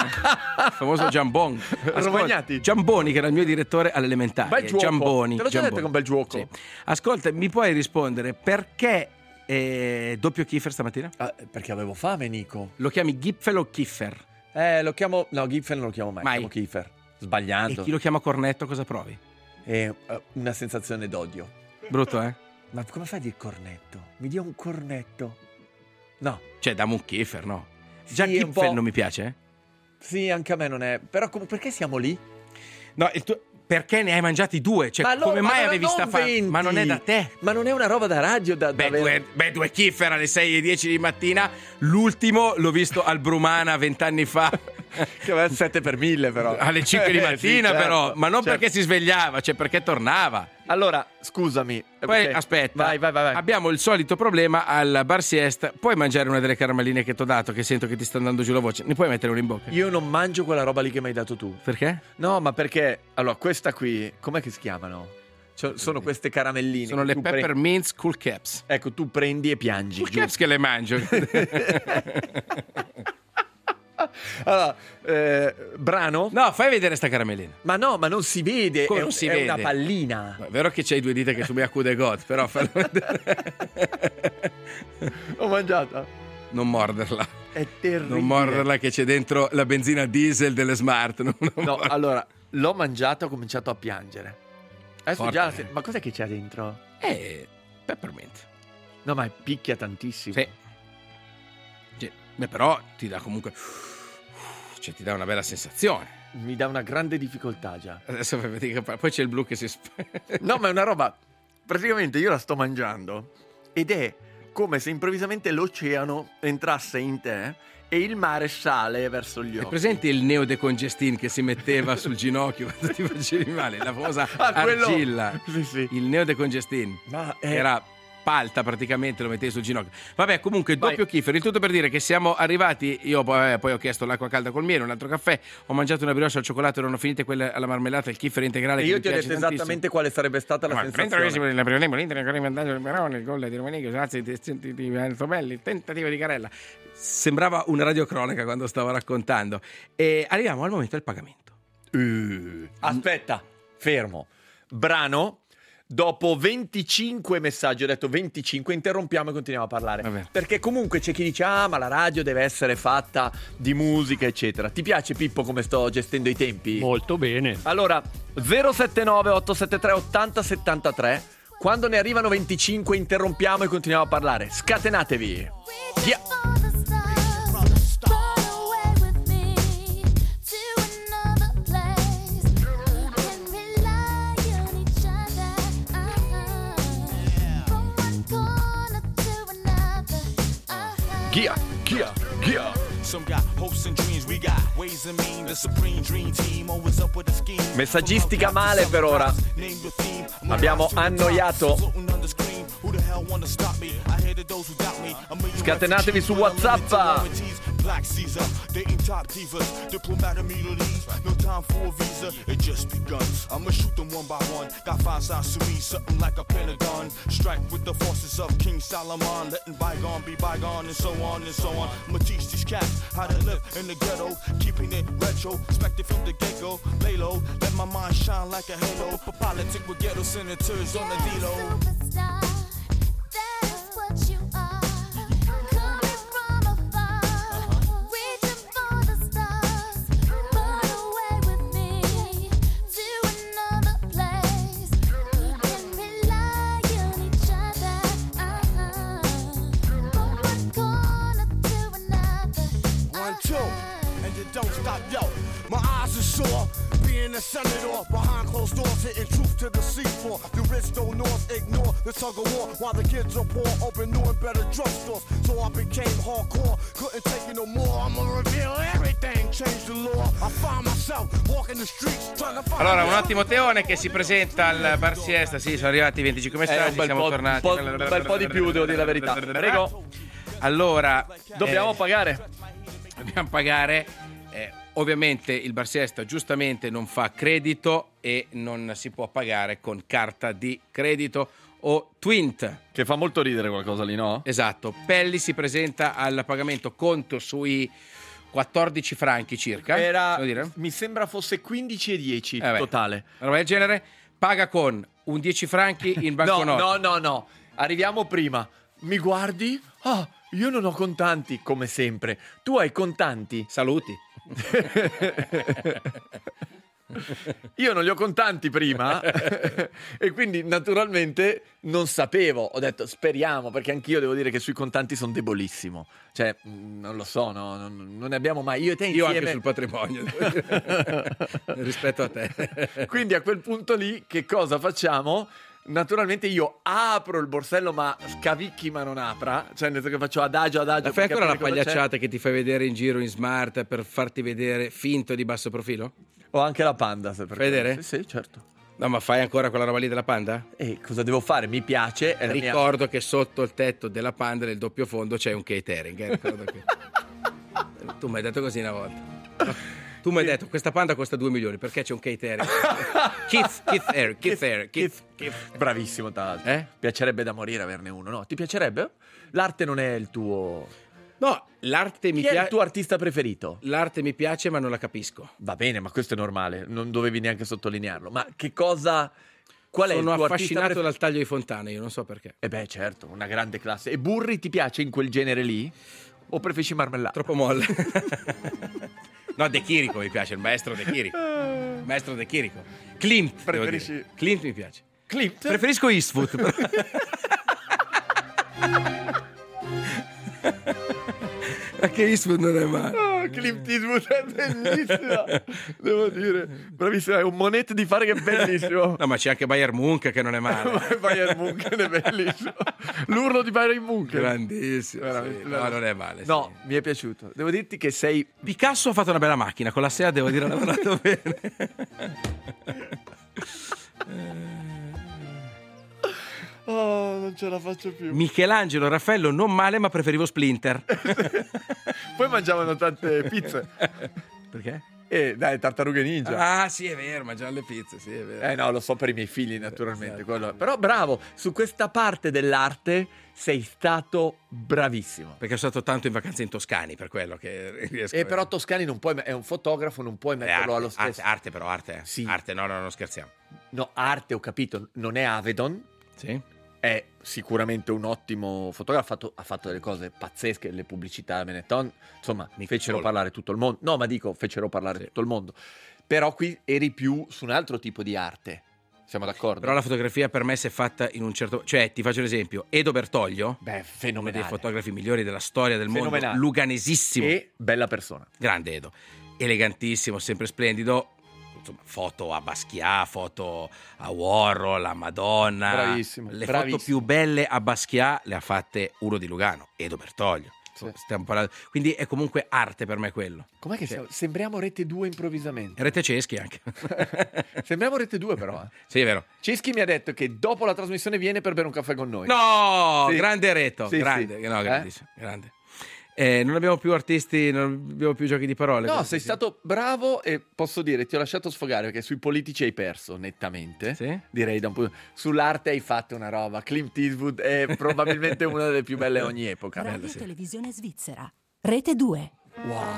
famoso Giambon. Ascolta, Romagnati. Giamboni, che era il mio direttore all'elementare. Bel giuoco. Giamboni. Te l'ho già Giamboni. detto che è un bel giuoco. Sì. Ascolta, mi puoi rispondere perché eh, doppio kiffer stamattina? Ah, perché avevo fame, Nico. Lo chiami Gipfel o kiffer? Eh, lo chiamo... No, Gipfel non lo chiamo mai, Mai. chiamo Kiefer. E Sbagliando. chi lo chiama cornetto cosa provi? È eh, una sensazione d'odio. Brutto, eh? Ma come fai a dire cornetto? Mi dia un cornetto. No. Cioè, dammi un kiffer, no? Già Sì, un Gipfel po'. non mi piace, eh? Sì, anche a me non è... Però com- perché siamo lì? No, il tuo... perché ne hai mangiati due? Cioè, Ma no, come ma mai non avevi sta fame? venti. Ma non è da te. Ma non è una roba da radio da, da Beh avere- due, beh, due kiffer alle sei e dieci di mattina. L'ultimo l'ho visto al Brumana vent'anni fa. Che aveva il sette per mille però. Alle cinque di Eh, mattina, sì, certo, però. Ma non certo. perché si svegliava, cioè perché tornava. Allora, scusami. Poi Ok. aspetta, Vai, vai, vai, vai. abbiamo il solito problema al bar siesta. Puoi mangiare una delle caramelline che ti ho dato, che sento che ti sta andando giù la voce? Ne puoi mettere una in bocca? Io non mangio quella roba lì che mi hai dato tu. Perché? No, ma perché... Allora, questa qui... Com'è che si chiamano? Cioè, sono queste caramelline. Sono che le tu pre- Peppermints Cool Caps. Ecco, tu prendi e piangi. Cool giusto? Caps che le mangio. Allora, eh, brano? No, fai vedere sta caramellina. Ma no, ma non si vede. Come è, non si è vede? una pallina. È vero che c'hai due dita che tu mi accude God, però fallo vedere. Ho mangiata. Non morderla. È terribile. Non morderla che c'è dentro la benzina diesel delle Smart. Non, non No, morderla. allora, l'ho mangiata e ho cominciato a piangere. Adesso Forte, già... eh. Ma cos'è che c'è dentro? Eh, peppermint. No, ma picchia tantissimo. Sì. Sì. Beh, però ti dà comunque... Cioè, ti dà una bella sensazione. Mi dà una grande difficoltà già. Adesso vedi che poi c'è il blu che si... sp- No, ma è una roba... Praticamente io la sto mangiando ed è come se improvvisamente l'oceano entrasse in te e il mare sale verso gli Hai occhi. presente il neodecongestin che si metteva sul ginocchio quando ti facevi male? La famosa Ah, quello- argilla. Sì, sì. Il neodecongestin. Ma è... Era palta praticamente, lo mettevi sul ginocchio. Vabbè, comunque Vai. doppio kiffer, il tutto per dire che siamo arrivati, io poi, poi ho chiesto l'acqua calda col miele, un altro caffè, ho mangiato una brioche al cioccolato, erano finite quelle alla marmellata, il kiffer integrale E che io mi ti ho piace detto tantissimo. esattamente quale sarebbe stata la Ma sensazione. la prima tempo l'Inter ancora in vantaggio del Verona, il gol di Romanico, grazie di, di Enzo Belli, il tentativo di Carella. Sembrava una radiocronaca quando stavo raccontando. E arriviamo al momento del pagamento. Uh, aspetta, fermo. Brano. Dopo venticinque messaggi, ho detto venticinque, interrompiamo e continuiamo a parlare. Vabbè. Perché comunque c'è chi dice, ah, ma la radio deve essere fatta di musica, eccetera. Ti piace, Pippo, come sto gestendo i tempi? Molto bene. Allora, zero sette nove otto sette tre otto zero sette tre. Quando ne arrivano venticinque, interrompiamo e continuiamo a parlare. Scatenatevi. Yeah. Gia, Gia, Gia. Messaggistica male per ora. Abbiamo annoiato. Scatenatevi su WhatsApp. Black Caesar, dating top divas, diplomatic Middle East, no time for a visa, it just begun. I'ma shoot them one by one, got five sides to me, something like a pentagon. Strike with the forces of King Solomon, letting bygone be bygone, and so on and so on. I'ma teach these cats how to live in the ghetto, keeping it retro, expected from the get-go. Lay low, let my mind shine like a halo. For politics with ghetto senators on the D-Lo. Don't stop, yo. My eyes are sore. Being a senator behind closed doors, hitting truth to the seafloor. The rich don't north ignore the tug of war while the kids are poor, open new and better drugstores. So I became hardcore, couldn't take it no more. I'ma reveal everything, change the law. I find myself walking the streets trying to find. Allora, un ottimo Teone che si presenta al bar siesta. Sì, sono arrivati venticinque messaggi, Eh, un bel siamo po', tornati. un po', un bel po' di più, devo dire la verità. Prego. Allora, Dobbiamo eh, pagare. dobbiamo pagare. Eh, ovviamente il bar siesta giustamente non fa credito e non si può pagare con carta di credito o Twint. Che fa molto ridere qualcosa lì, no? Esatto. Pelli si presenta al pagamento conto sui quattordici franchi circa. Era, devo dire. mi sembra fosse quindici e dieci Eh beh, totale. una roba del genere. Paga con un dieci franchi in banconote. No, no, no, no. Arriviamo prima. Mi guardi? Ah, io non ho contanti, come sempre. Tu hai contanti? Saluti. Io non li ho contanti prima e quindi naturalmente non sapevo. Ho detto speriamo, perché anch'io devo dire che sui contanti sono debolissimo. Cioè, mh, non lo so, no, non, non ne abbiamo mai. Io e te Io insieme. anche sul patrimonio rispetto a te. Quindi a quel punto lì che cosa facciamo? Naturalmente io apro il borsello, ma scavicchi ma non apra. Cioè nel senso che faccio adagio adagio. La fai per ancora la capire cosa c'è. pagliacciata che ti fai vedere in giro in smart per farti vedere finto di basso profilo? Ho anche la panda, se per Fai vedere? Sì, sì, certo. No, ma fai ancora quella roba lì della Panda? E cosa devo fare? Mi piace. È la mia- Ricordo che sotto il tetto della Panda del doppio fondo c'è un catering. Eh? Ricordo che... Tu mi hai detto così una volta. Tu mi hai detto questa Panda costa due milioni perché c'è un catering. Keith, Keith Air, Keith Air, Keith, Keith. Bravissimo, tra l'altro. Eh? Piacerebbe da morire averne uno, no? Ti piacerebbe? L'arte non è il tuo. No, l'arte mi Chi è il piace. tuo artista preferito? L'arte mi piace, ma non la capisco. Va bene, ma questo è normale, non dovevi neanche sottolinearlo. Ma che cosa. Qual è Sono il tuo artista affascinato preferito? dal taglio di Fontana, io non so perché. Eh beh, certo, una grande classe. E Burri ti piace in quel genere lì? O preferisci marmellata? Troppo molle. No, De Chirico mi piace, il maestro De Chirico. Il maestro De Chirico. Clint, devo Preferisci- dire. Clint mi piace. Clint? Preferisco Eastwood. però. Anche Eastwood non è male. Oh, Clint Eastwood è bellissima. Devo dire, bravissima. È un monete di fare che è bellissimo. No, ma c'è anche Bayern Munch che non è male. Bayern Munchen è bellissimo. L'urlo di Bayern Munchen. Grandissimo. Veramente. Sì. No, non è male. No, sì. mi è piaciuto. Devo dirti che sei. Picasso ha fatto una bella macchina, con la S E A devo dire ha lavorato bene. Oh, non ce la faccio più. Michelangelo, Raffaello non male, ma preferivo Splinter. Poi mangiavano tante pizze. Perché? Eh, dai, tartarughe ninja. Ah, sì, è vero, mangiano le pizze, sì, è vero. Eh no, lo so per i miei figli, naturalmente. Esatto. Quello. Però bravo, su questa parte dell'arte sei stato bravissimo. Perché sono stato tanto in vacanze in Toscani, per quello che riesco E a- però Toscani non puoi, è un fotografo, non puoi Eh, metterlo arte, allo stesso. arte, arte, però, arte. eh. Sì. Arte, no, no, non scherziamo. No, arte, ho capito, non è Avedon. Sì? È sicuramente un ottimo fotografo, ha fatto, ha fatto delle cose pazzesche, le pubblicità Benetton, insomma, mi fecero solo. parlare tutto il mondo. No, ma dico, fecero parlare Sì. tutto il mondo. Però qui eri più su un altro tipo di arte. Siamo d'accordo? Però la fotografia per me si è fatta in un certo... Cioè, ti faccio un esempio. Edo Bertoglio, Beh, uno dei fenomenale. fotografi migliori della storia del mondo, Fenomenale. luganesissimo. E bella persona. Grande Edo, elegantissimo, sempre splendido. Insomma, foto a Basquiat, foto a Warhol, a Madonna. Bravissimo, Le bravissimo. foto più belle a Basquiat le ha fatte uno di Lugano, Edo Bertoglio. Sì. Stiamo parlando... Quindi è comunque arte per me quello. Com'è che siamo? Sembriamo Rete due improvvisamente. E Rete Ceschi anche. Sembriamo Rete due però. Eh. Sì, è vero. Ceschi mi ha detto che dopo la trasmissione viene per bere un caffè con noi. No, Sì. grande Reto, Sì, grande, sì. no, Eh? grandissimo, grande. Eh, non abbiamo più artisti, non abbiamo più giochi di parole. No, Così, sei sì. stato bravo e posso dire, ti ho lasciato sfogare perché sui politici hai perso nettamente. Sì? Direi da un punto. Sull'arte hai fatto una roba. Clint Eastwood è probabilmente una delle più belle ogni epoca. Radio sì. Televisione Svizzera. Rete due. Wow.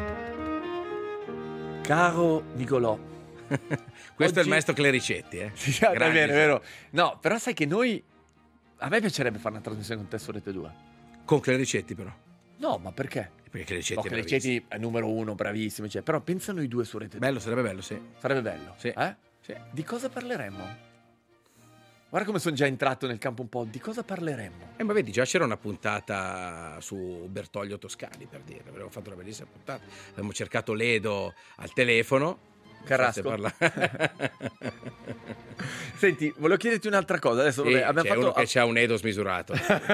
Caro Nicolò. Questo è Oggi- il maestro Clericetti, eh. Sì, è Grande, vero, è sì. vero. No, però sai che noi. A me piacerebbe fare una trasmissione con te su Rete due. Con Clericetti però. No, ma perché? Perché Clericetti No, è Clericetti è numero uno, bravissimo. Cioè, però pensa noi due su Rete due. bello, sarebbe bello, sì. Sarebbe bello. Sì. Eh? Sì. Di cosa parleremmo? Guarda come sono già entrato nel campo un po'. Di cosa parleremmo? Eh, ma vedi, già c'era una puntata su Bertoglio Toscani, per dire. Abbiamo fatto una bellissima puntata. Abbiamo cercato Ledo al telefono. Carrasco. Parla... Senti, volevo chiederti un'altra cosa. Adesso Sì, vabbè, abbiamo c'è fatto. uno che c'ha un Edo smisurato.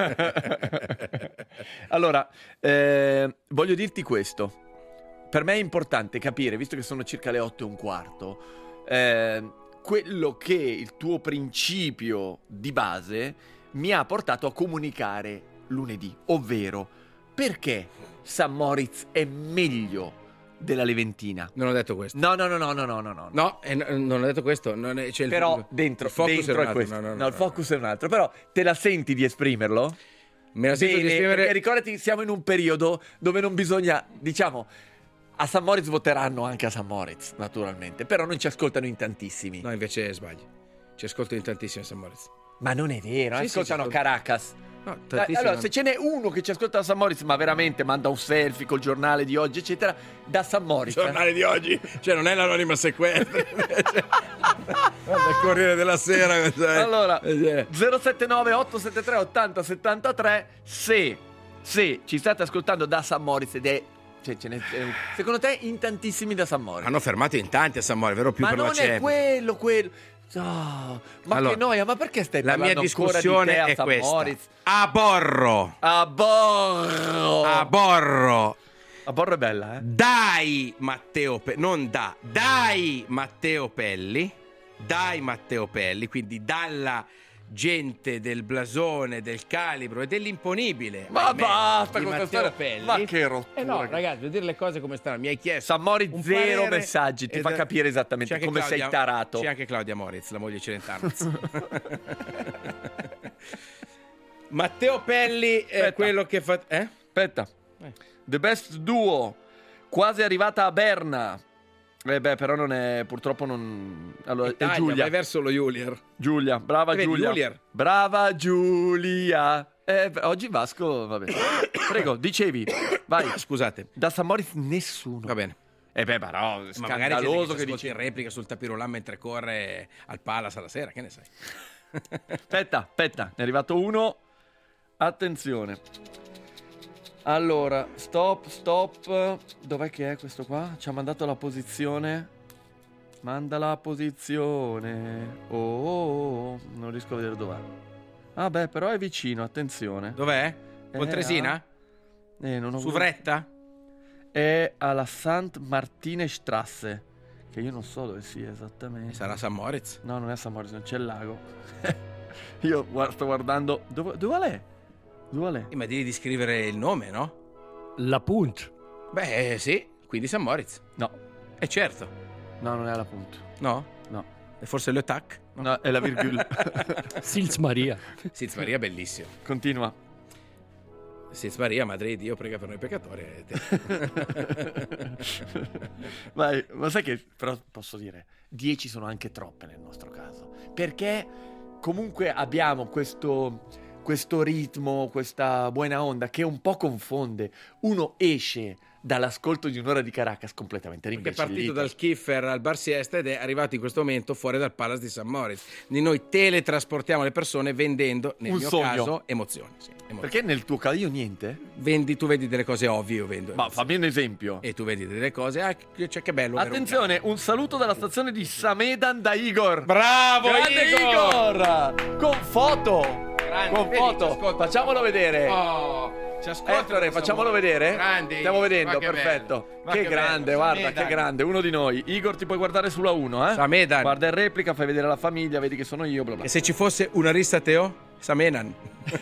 Allora, eh, voglio dirti questo. Per me è importante capire, visto che sono circa le otto e un quarto, eh, quello che il tuo principio di base mi ha portato a comunicare lunedì, ovvero perché San Moritz è meglio della Leventina. Non ho detto questo. No, no, no, no, no, no, no. no. No, eh, no, non ho detto questo. Non è, c'è il- Però dentro, il focus dentro era un è altro. questo. No, no, no, No, il no. focus è un altro. Però te la senti di esprimerlo? Me la sento di Bene, esprimere... perché ricordati, siamo in un periodo dove non bisogna, diciamo, a San Moritz voteranno anche a San Moritz, naturalmente, però non ci ascoltano in tantissimi. No, invece sbagli. Ci ascolto in tantissimo a San Moritz. Ma non è vero, Sì, ascoltano sì, sì, Caracas. No, Eh, tantissimo. Allora, se ce n'è uno che ci ascolta da San Moritz, ma veramente manda un selfie col giornale di oggi, eccetera, da San Moritz. Giornale di oggi, cioè non è l'anonima sequestri. Guarda il Corriere della Sera. Cioè. Allora, Eh, zero sette nove otto sette tre ottanta settantatré, se, se ci state ascoltando da San Moritz ed è, cioè, ce n'è, eh, secondo te in tantissimi da San Moritz. Hanno fermato in tanti a San Moritz, vero? Più Ma per non la è ceppa. quello, quello. Oh, ma Allora, che noia, ma perché stai La parlando mia ancora discussione di te a è San questa. Moritz? Aborro. A Borro. Aborro. A Borro è bella, eh? Dai Matteo Pelli, non da, dai Matteo Pelli, dai Matteo Pelli, quindi dalla gente del blasone, del calibro e dell'imponibile. Ma ahimè, basta di con Matteo questa storia. Pelli. Ma che rottura. Eh no, che- ragazzi, devo dire le cose come stanno. Mi hai chiesto San Moritz un zero parere messaggi, ti ed- fa capire esattamente c'è anche come Claudia- sei tarato. C'è anche Claudia Moritz, la moglie Celentano. Matteo Pelli è Aspetta. quello che fa... Eh? Aspetta. The Best Duo, quasi arrivata a Berna. Eh beh, però non è, purtroppo non... Allora, Italia, è Giulia. vai verso lo Julier. Giulia, brava Vedi, Giulia. Julier. Brava Giulia. Eh, beh, oggi Vasco, vabbè. Prego, dicevi. Vai. Scusate, Da San Moritz nessuno. va bene. Eh beh, però, Ma magari scandaloso gente che che dici. in replica sul tapirulan mentre corre al Palace alla sera, che ne sai? Aspetta, aspetta, ne è arrivato uno. Attenzione. Allora, stop, stop. Dov'è che è questo qua? Ci ha mandato la posizione. Manda la posizione. Oh, oh, oh. Non riesco a vedere dov'è. Ah beh, però è vicino, attenzione. Dov'è? Pontresina? Eh, non ho Su Vretta? È alla Sant Martine Strasse, che io non so dove sia esattamente. Sarà San Moritz. No, non è San Moritz, non c'è il lago. Io guarda, sto guardando. Dove, dove è? Dove è? Eh, ma devi scrivere il nome, no? La Punch. Beh, sì, quindi San Moritz. No. Eh certo. No, non è la punta. No? No. E forse le tac? No, è la virgola. Sils Maria. Sils Maria, bellissimo. Continua. Sils Maria, Madre di Dio, prega per noi peccatori. Vai, ma sai che però posso dire, dieci sono anche troppe nel nostro caso, perché comunque abbiamo questo, questo ritmo, questa buona onda che un po' confonde. Uno esce dall'ascolto di un'ora di Caracas completamente Che è partito rimbecillito. dal Kiffer al Bar Siesta ed è arrivato in questo momento fuori dal Palace di San Moritz. Quindi noi teletrasportiamo le persone vendendo, nel Un mio sogno. caso, emozioni. Sì, emozioni. Perché nel tuo caso io niente? Vendi, tu vedi delle cose ovvie, io vendo. Ma fammi un esempio. E tu vedi delle cose, ah, che, cioè, che bello. avere un Attenzione, un saluto dalla stazione di Samedan da Igor. Bravo, Grande Igor! Igor! Con foto! Grande, Con vedi, foto! ci ascolta. Facciamolo vedere. Oh, ci ascolta. Ettore, facciamolo vedere? Grandi. Stiamo vedendo, Ma che perfetto. bello. Ma Che, che grande, bello. guarda, Samedan. che grande, uno di noi. Igor, ti puoi guardare sulla uno, eh? Samedan. Guarda in replica, fai vedere la famiglia, vedi che sono io, bla bla. E se ci fosse una rissa, Teo? Samenan.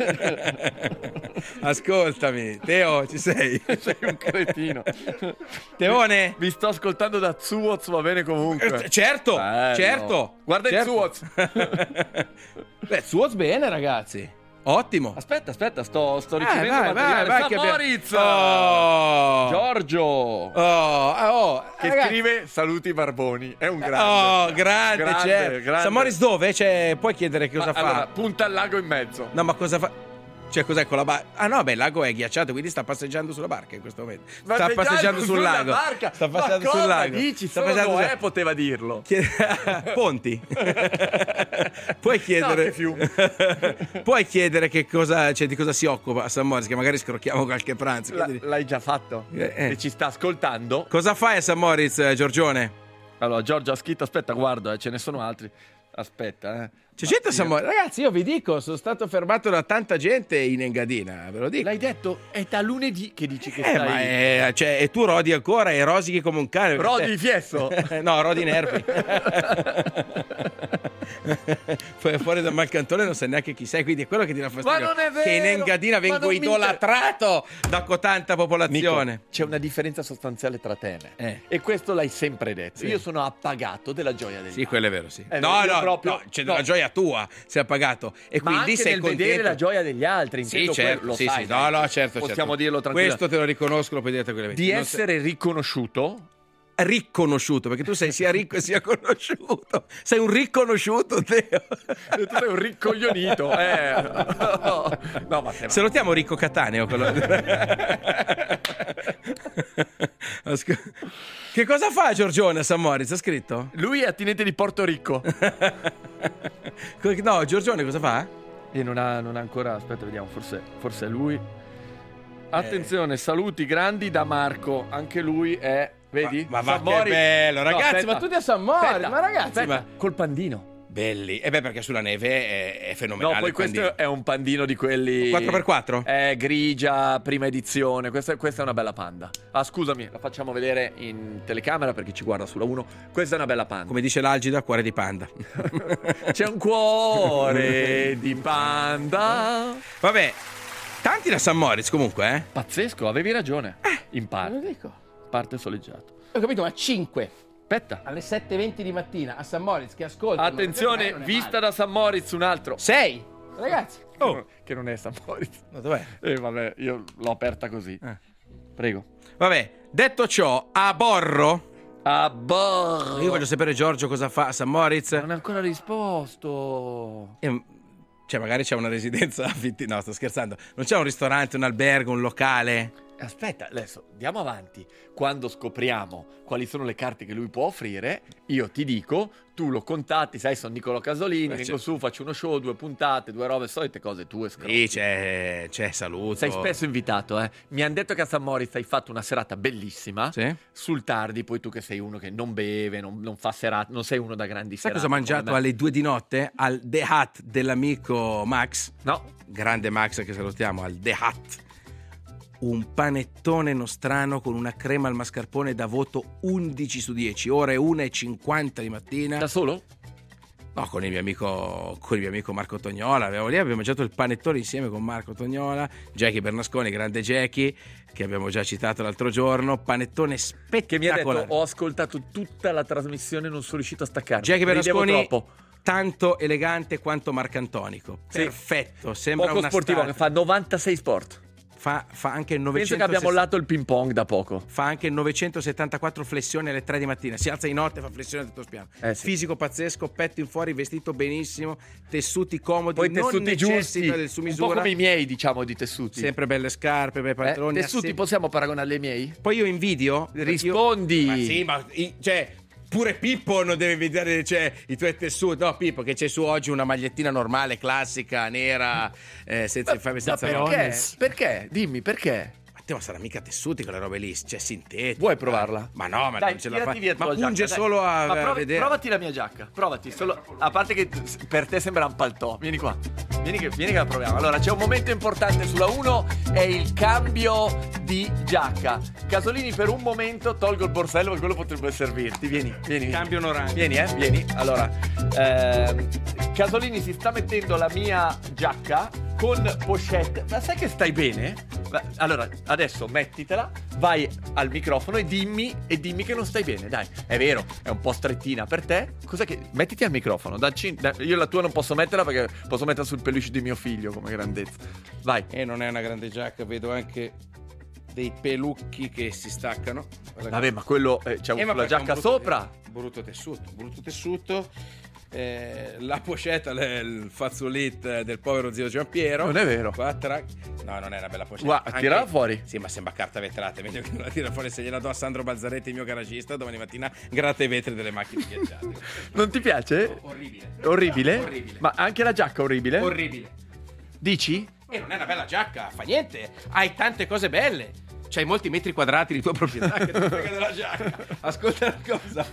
Ascoltami, Teo, ci sei? Sei un cretino. Teone? Vi sto ascoltando da Zuoz, va bene comunque. Eh, certo, Bello. certo. Guarda certo. il Zuoz. Beh, Zuoz bene, ragazzi. Ottimo. Aspetta, aspetta, sto, sto Vai, ricevendo vai, materiale. vai, vai, San che abbiamo- Moritz! Oh. Giorgio! Oh, ah, oh, Che ragazzi. scrive saluti Barboni. È un grande. Oh, grande, Grande, certo. grande. San Moritz dove? Cioè, puoi chiedere che cosa Ma, fa? allora, punta al lago in mezzo. No, ma cosa fa? Cioè, cos'è con la barca? Ah no, beh, il lago è ghiacciato, quindi sta passeggiando sulla barca in questo momento. Ma sta vediamo passeggiando sul sulla lago. barca. Sta passeggiando Ma sul cosa lago. dici? Sta Solo passeggiando Noè sul- poteva dirlo. Chied- Ponti. Puoi chiedere No, che fiume. Puoi chiedere che cosa, cioè, di cosa si occupa a San Moritz, che magari scrocchiamo qualche pranzo. La- Chiedi- l'hai già fatto? Eh, eh. E ci sta ascoltando? Cosa fai a San Moritz, eh, Giorgione? Allora, Giorgio ha scritto, aspetta, guarda, eh, ce ne sono altri. Aspetta, eh. C'è gente a San Moritz. Ragazzi, io vi dico, sono stato fermato da tanta gente in Engadina, ve lo dico. L'hai detto? È da lunedì che dici che Eh, stai... ma è, cioè, e tu rodi ancora e rosichi come un cane. Rodi fiesso? No, rodi nervi. Fu- Fuori da Malcantone non sai neanche chi sei, quindi è quello che ti dà fastidio. Ma non è vero! Che in Engadina Ma vengo non mi inter- idolatrato da cotanta popolazione. Nico, c'è una differenza sostanziale tra te e me. Eh. E questo l'hai sempre detto. Sì. Io sono appagato della gioia degli Sì, altri. quello è vero, sì. È no, vero, io no, proprio- no, c'è no. della gioia tua, sei appagato. E Ma quindi anche sei nel contento. vedere la gioia degli altri. Sì, intendo certo, quello, lo sì, sai, sì. No, dai. no, certo, Possiamo certo. dirlo tranquillamente. Questo te lo riconosco, lo puoi dire tranquillamente. Di Non sei- essere riconosciuto riconosciuto, perché tu sei sia ricco e sia conosciuto. Sei un riconosciuto, Teo. tu sei un riccoglionito. Eh. No, no, ma sei- Salutiamo Ricco Cataneo. quello- Asco- Che cosa fa Giorgione a San Moritz? Ha scritto? Lui è attinente di Porto Ricco. No, Giorgione cosa fa? E non ha, non ha ancora. Aspetta, vediamo. Forse, forse è lui. Attenzione, saluti grandi da Marco. Anche lui è. Vedi? Ma, ma va San che Moritz. bello, ragazzi, aspetta. ma tutti a San Moritz, Aspetta, ma ragazzi, aspetta, ma col pandino. belli. E beh, perché sulla neve è, è fenomenale. No, poi il questo pandino. è un pandino di quelli quattro per quattro? È grigia, prima edizione. Questa, questa è una bella panda. Ah, scusami, la facciamo vedere in telecamera perché ci guarda sulla uno. Questa è una bella panda. Come dice l'Algida, cuore di panda. C'è un cuore di panda. Vabbè, tanti da San Moritz comunque, eh? Pazzesco, avevi ragione. In Lo parte. dico. Parte soleggiato. Ho capito, ma cinque Aspetta. alle sette e venti di mattina a San Moritz che ascoltano. Attenzione, non è vista male. da San Moritz un altro. sei ragazzi. Oh, che non è San Moritz. Ma dov'è? Eh, vabbè, io l'ho aperta così. Eh. Prego. Vabbè, detto ciò, a Borro. A Borro. Io voglio sapere Giorgio cosa fa a San Moritz. Non ha ancora risposto. E, cioè, magari c'è una residenza affitti. No, sto scherzando. Non c'è un ristorante, un albergo, un locale? Aspetta, adesso andiamo avanti. Quando scopriamo quali sono le carte che lui può offrire, io ti dico, tu lo contatti, sai, sono Nicolò Casolini, Beh, vengo c'è- su, faccio uno show, due puntate, due robe, solite cose tue, scrocchi. Sì, c'è, c'è saluto. Sei spesso invitato, eh. Mi hanno detto che a San Moritz hai fatto una serata bellissima. Sì? Sul tardi, poi tu che sei uno che non beve, non, non fa serata, non sei uno da grandi Sai serate. cosa ho mangiato come me. alle due di notte? Al The Hut dell'amico Max. No. Grande Max che salutiamo, al The Hut. Un panettone nostrano con una crema al mascarpone da voto undici su dieci. Ore una e cinquanta di mattina. Da solo? No, con il mio amico, con il mio amico Marco Tognola, abbiamo lì, abbiamo mangiato il panettone insieme con Marco Tognola, Jackie Bernasconi, grande Jackie, che abbiamo già citato l'altro giorno, panettone spettacolare. Che mi ha detto, ho ascoltato tutta la trasmissione, non sono riuscito a staccare. Jackie Bernasconi, troppo. tanto elegante quanto marcantonico, Sì. perfetto, sembra Poco una sportivo, star. che fa novantasei sport. Fa, fa anche il Penso novecento che abbia mollato il ping pong da poco. fa anche novecentosettantaquattro flessioni alle tre di mattina, si alza di notte e fa flessioni a tutto spiano. Eh sì. Fisico pazzesco, petto in fuori, vestito benissimo, tessuti comodi, Poi non tessuti giusti, necessita del su un po' misura. come i miei, diciamo, di tessuti. Sempre belle scarpe, bei Eh, pantaloni. tessuti assem- possiamo paragonarli ai miei? Poi io invidio. Rispondi. Io- Ma sì, ma i- cioè. Pure Pippo non deve vedere, cioè, i tuoi tessuti. No, Pippo, che c'è su oggi una magliettina normale, classica, nera, eh, senza infame, senza da roba. Perché? Perché? Dimmi, perché? Ma te, ma sarà mica tessuti quelle robe lì, cioè sintetiche. Vuoi provarla? Ma no, ma Dai, non ce la tirati fa. via Ma tua punge giacca, dai. solo a, Ma a provi- vedere. Provati la mia giacca, provati. Solo, a parte che per te sembra un paltò. Vieni qua. Vieni che, vieni che la proviamo. Allora, c'è un momento importante sulla uno, è il cambio di giacca. Casolini, per un momento tolgo il borsello perché quello potrebbe servirti. Vieni, vieni. vieni. Cambio onorario. Vieni, eh, vieni. Allora, ehm, Casolini si sta mettendo la mia giacca con pochette. Ma sai che stai bene? Ma- Allora, adesso mettitela, vai al microfono e dimmi, e dimmi che non stai bene. Dai, è vero, è un po' strettina per te. Cos'è che... Mettiti al microfono. da cin- da- Io la tua non posso metterla perché posso metterla sul peluche di mio figlio come grandezza. Vai. E non è una grande giacca, vedo anche dei pelucchi che si staccano. Guarda Vabbè, ma quello eh, c'è Eh, ma la perché è giacca un brutto- sopra. Brutto tessuto, brutto tessuto. Eh, la pochetta, le- il fazzoletto del povero zio Giampiero. Non è vero. Qua, tra- No, non è una bella pochetta. Guarda, Anche- tirala fuori. Sì, ma sembra carta vetrata. È meglio che non la tira fuori. Se gliela do a Sandro Balzaretti, il mio garagista, domani mattina gratta i vetri delle macchine ghiacciate. Non ti piace? Orribile. Orribile? Orribile. Ma anche la giacca orribile? Orribile. Dici? E non è una bella giacca, fa niente. Hai tante cose belle. C'hai molti metri quadrati di tua proprietà che ti frega della giacca. Ascolta una cosa.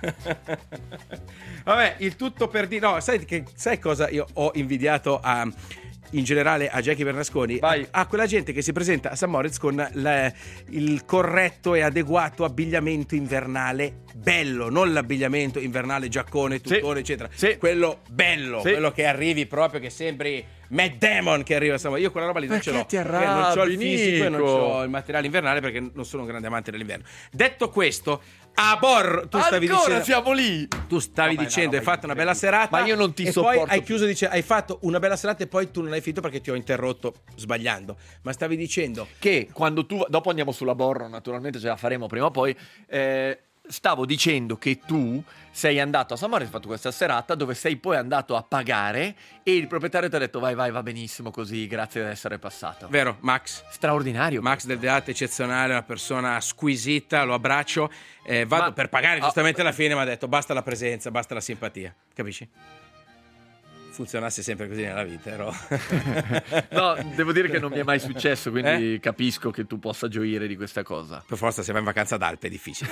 Vabbè, il tutto per dire. No, sai, che, sai cosa io ho invidiato a. In generale a Jackie Bernasconi, Vai. a, a quella gente che si presenta a San Moritz con la- il corretto e adeguato abbigliamento invernale bello, non l'abbigliamento invernale giaccone, tuttone, eccetera. Sì. Quello bello, Sì. quello che arrivi proprio che sembri Matt Damon che arriva a San Moritz. Io quella roba lì non Perché ce l'ho. ti Perché non ho il arrabbi, fisico e non Nico? ho il materiale invernale perché non sono un grande amante dell'inverno. Detto questo, a Bor, tu stavi Ancora dicendo siamo lì. tu stavi No, ma è dicendo una hai roba fatto una bella serata, Ma io non ti e sopporto poi hai più. chiuso dice hai fatto una bella serata e poi tu non hai finito perché ti ho interrotto sbagliando. Ma stavi dicendo Che quando tu, dopo andiamo sulla Borro, naturalmente ce la faremo prima o poi, eh, stavo dicendo che tu sei andato a San Moritz, hai fatto questa serata dove sei poi andato a pagare e il proprietario ti ha detto vai vai va benissimo così, grazie di essere passato. vero Max? Straordinario. Max del Deate eccezionale, una persona squisita, lo abbraccio. Eh, vado Ma- per pagare Ah, giustamente alla fine, mi ha detto basta la presenza, basta la simpatia. Capisci? Funzionasse sempre così nella vita, ero. No, devo dire che non mi è mai successo, quindi Eh? capisco che tu possa gioire di questa cosa. Per forza, se vai in vacanza ad Alpe è difficile.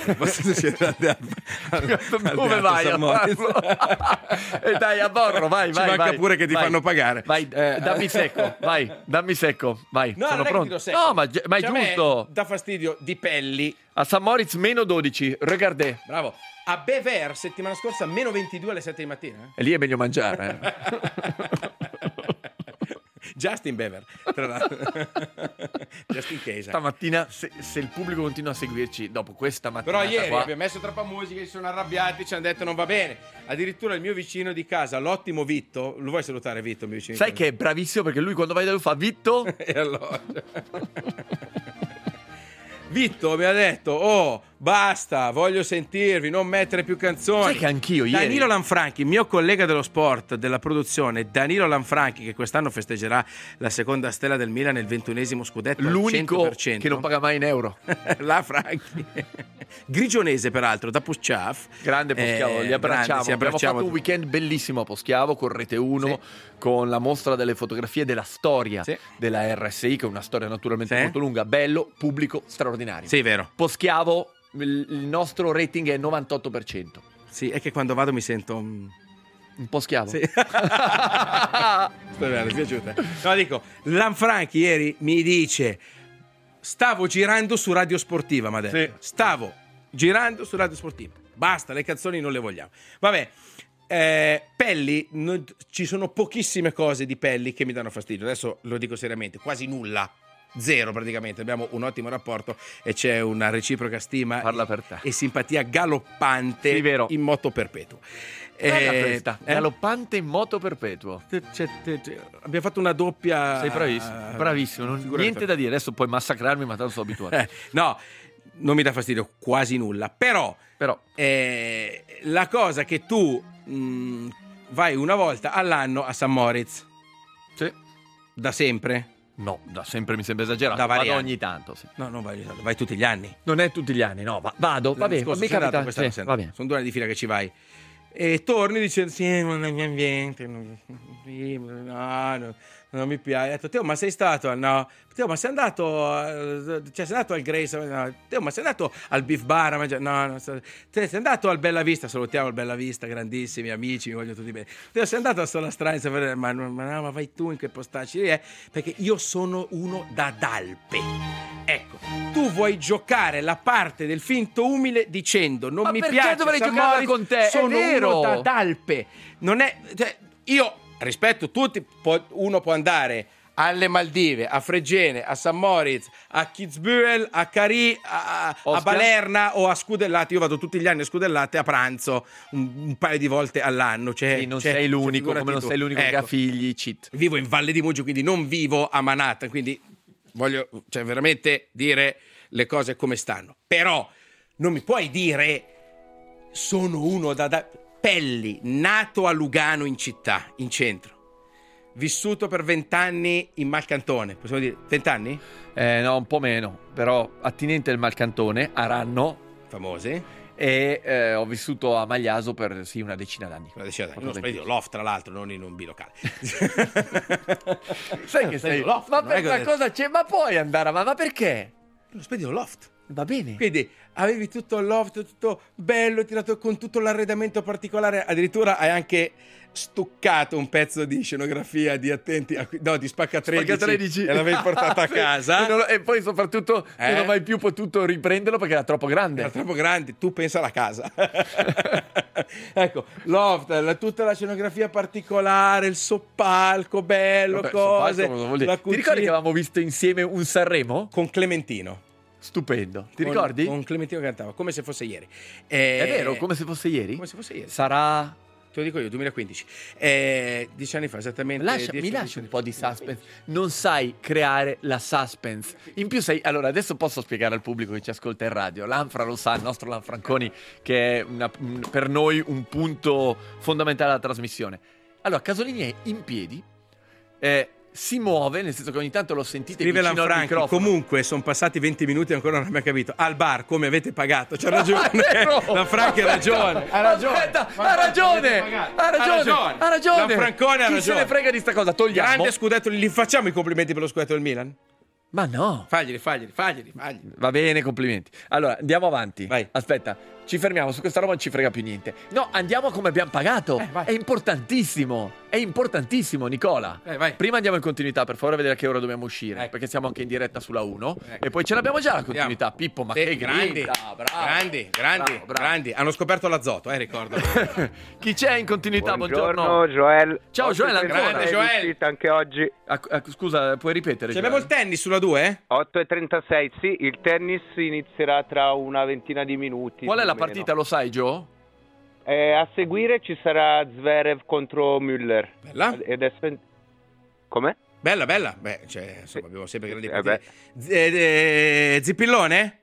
Dove vai a farlo? E dai a Borro, vai, Ci vai, manca vai, pure che ti vai. fanno pagare. Vai, eh, dammi secco, vai, dammi secco, vai. No, sono non è che pronto. ti do secco. No, ma, ma è Cioè, a me giusto. dà fastidio di pelli. A San Moritz meno dodici, regardez. Bravo. A Bever settimana scorsa meno ventidue alle sette di mattina. eh? E lì è meglio mangiare. eh. Justin Bever, tra l'altro. Justin Case. Stamattina, se, se il pubblico continua a seguirci dopo questa mattina. Però ieri qua, abbiamo messo troppa musica, si sono arrabbiati, ci hanno detto non va bene. Addirittura il mio vicino di casa, l'ottimo Vitto, lo vuoi salutare Vitto, il mio vicino? sai che è bravissimo perché lui quando vai da lui fa Vitto. E allora Vitto mi ha detto oh basta, voglio sentirvi, non mettere più canzoni. Sai che anch'io ieri Danilo Lanfranchi, mio collega dello sport, della produzione, Danilo Lanfranchi, che quest'anno festeggerà la seconda stella del Milan, il ventunesimo scudetto al l'unico cento per cento. che non paga mai in euro. La Franchi. Grigionese peraltro, da Pusciaf. Grande Poschiavo, Eh, li abbracciamo. grande, si Abbiamo abbracciamo. fatto un weekend bellissimo a Poschiavo con Rete uno, Sì. con la mostra delle fotografie della storia Sì. della R S I, che è una storia naturalmente Sì. molto lunga, bello, pubblico, straordinario. Sì, vero. Poschiavo, il, il nostro rating è novantotto per cento. Sì, è che quando vado mi sento un Un po' schiavo. Sì. Sta bene, mi è piaciuta. No, dico, Lanfranchi ieri mi dice stavo girando su Radio Sportiva, mi ha detto. Sì. Stavo girando su Radio Sportiva. Basta, le canzoni non le vogliamo. Vabbè, Eh, Pelli, non- ci sono pochissime cose di Pelli che mi danno fastidio. Adesso lo dico seriamente, quasi nulla. Zero praticamente. Abbiamo un ottimo rapporto e c'è una reciproca stima Parla per te. e simpatia galoppante Sì, vero. in moto perpetuo. Bella Eh, questa, eh? galoppante in moto perpetuo. C'è- c'è- c'è- abbiamo fatto una doppia. Sei bravissimo, bravissimo, non- figura niente che da dire. Adesso puoi massacrarmi, ma tanto sono abituato. Eh, no, non mi dà fastidio quasi nulla. Però, Però eh, la cosa che tu mh, vai una volta all'anno a San Moritz, sì. da sempre? No, da sempre mi sembra esagerato. Da vari Vado anni. ogni tanto, sì. No, non vai, vai tutti gli anni. Non è tutti gli anni, no, va- vado, va L'anno bene, scorso mi sei andato, capita, quest'anno sì, sei va andato. bene. Sono due anni di fila che ci vai. E torni dicendo sì, non è il mio ambiente, non, no, no, non mi piace. Ho detto, Teo, ma sei stato? No. Teo, ma sei andato, al- cioè, sei andato al Grace? No. Teo, ma sei andato al Beef Bar? a mangiare? No, no. Te sei andato al Bella Vista? Salutiamo il Bella Vista, grandissimi amici, mi voglio tutti bene. Teo, sei andato a Sola Strana? Ma, ma, ma, ma vai tu in che postacci? Eh, perché io sono uno da Dalpe. Ecco, tu vuoi giocare la parte del finto umile dicendo non Ma mi perché piace dovrei San giocarla Moritz, con te? È sono vero. uno da Dalpe. Non è, cioè, io rispetto tutti, può- uno può andare alle Maldive, a Fregene, a San Moritz, a Kitzbühel, a Carì, a, a Ostia. Balerna o a Scudellate. Io vado tutti gli anni a Scudellate a pranzo un, un paio di volte all'anno. Cioè, Sì, non cioè, sei l'unico, cioè, come non figurati sei tu. l'unico che ha Ecco. figli, cheat. Vivo in Valle di Mugio, quindi non vivo a Manhattan, quindi voglio cioè, veramente dire le cose come stanno. Però non mi puoi dire sono uno da, da... Pelli, nato a Lugano in città, in centro, vissuto per vent'anni in Malcantone, possiamo dire vent'anni? Eh, no, un po' meno, però attinente al Malcantone, a Ranno, Famosi? e eh, ho vissuto a Magliaso per sì una decina d'anni. Una decina d'anni, uno Proprio splendido loft tra l'altro, non in un bilocale. Sai che sei loft, ma non è per che ho ma detto- cosa c'è? Ma puoi andare, ma, ma perché? Uno splendido loft. Va bene. Quindi avevi tutto il loft, tutto bello, tirato con tutto l'arredamento particolare, addirittura hai anche stuccato un pezzo di scenografia di attenti a- no di spacca tredici, Spacca tredici. e l'avevi portato a Sì. casa. E, non lo- e poi soprattutto Eh? non ho mai più potuto riprenderlo perché era troppo grande. Era troppo grande, tu pensa alla casa. Ecco, loft, la- tutta la scenografia particolare, il soppalco bello, Vabbè, cose, soppalco, cosa vuol dire? la Ti ricordi cucina che avevamo visto insieme un Sanremo? con Clementino. Stupendo. Ti Con- ricordi? Con Clementino che cantava, come se fosse ieri. Eh, È vero, come se fosse ieri? come se fosse ieri. Sarà... Te lo dico io, duemilaquindici. Eh, dieci anni fa, esattamente. Lascia- dieci, mi dieci lasci un anni po' fa. di suspense. Non sai creare la suspense. In più sei... Allora, adesso posso spiegare al pubblico che ci ascolta in radio. L'Anfra lo sa, il nostro Lanfranconi, che è una- un- per noi un punto fondamentale della trasmissione. Allora, Casolini è in piedi, eh, si muove, nel senso che ogni tanto lo sentite Scrive vicino al Lanfranchi, microfono. comunque sono passati venti minuti e ancora non abbiamo capito. Al bar, come avete pagato? C'ha ragione. È vero! Lanfranchi ha ragione. Ha ragione. Aspetta, Ma ha ragione, avete pagato? ha ragione, ha ragione. Lanfrancone ha Chi se ragione. ne frega di sta cosa? Togliamo. Grande scudetto, gli facciamo i complimenti per lo scudetto del Milan? Ma no. Faglieli, faglieli, faglieli, faglieli. Va bene, complimenti. Allora, andiamo avanti. Vai. Aspetta, ci fermiamo, su questa roba non ci frega più niente. No, andiamo a come abbiamo pagato. Eh, vai. È importantissimo. È importantissimo, Nicola. Eh, vai. Prima andiamo in continuità, per favore, a vedere a che ora dobbiamo uscire. Ecco. Perché siamo anche in diretta sulla uno. Ecco. E poi ce l'abbiamo già la Andiamo. continuità. Pippo, ma Sì, che grandi, grinta. Bravo. grandi, grandi, Bravo, bravo. grandi. Hanno scoperto l'azoto, eh, ricordo. Chi c'è in continuità? Buongiorno. Buongiorno, Joel. Ciao, Joel, otto e trentasei ancora. Grande, Joel. uscita anche oggi. Ah, ah, scusa, puoi ripetere? Ci abbiamo il Joel? tennis sulla due? otto e trentasei, sì, il tennis inizierà tra una ventina di minuti. Qual è più la o meno. partita, lo sai, Joe? Eh, a seguire ci sarà Zverev contro Müller. Bella? Ed è spen- Come? Bella, bella. Beh, cioè, insomma, abbiamo sempre grandi Eh, partite. Z- eh, eh, Zippillone?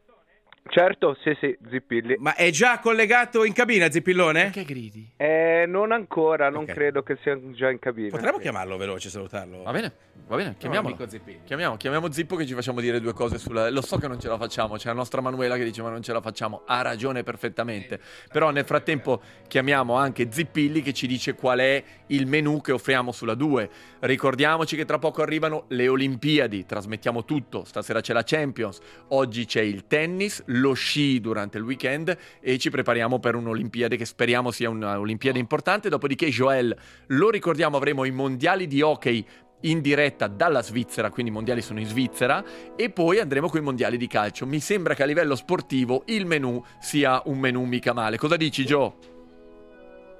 Certo, sì, sì, Zippilli. Ma è già collegato in cabina, Zippillone? Che gridi? Eh, non ancora, non Ok. credo che sia già in cabina. Potremmo Sì. chiamarlo veloce, salutarlo. Va bene, va bene, chiamiamolo. amico Zippini. Chiamiamo, chiamiamo Zippo che ci facciamo dire due cose sulla... Lo so che non ce la facciamo, c'è la nostra Manuela che dice ma non ce la facciamo, ha ragione perfettamente. Però nel frattempo chiamiamo anche Zippilli che ci dice qual è il menù che offriamo sulla due. Ricordiamoci che tra poco arrivano le Olimpiadi, trasmettiamo tutto, stasera c'è la Champions, oggi c'è il tennis, lo sci durante il weekend e ci prepariamo per un'Olimpiade che speriamo sia un'Olimpiade importante. Dopodiché, Joel, lo ricordiamo, avremo i mondiali di hockey in diretta dalla Svizzera, quindi i mondiali sono in Svizzera, e poi andremo con i mondiali di calcio. Mi sembra che a livello sportivo il menù sia un menù mica male. Cosa dici, Gio?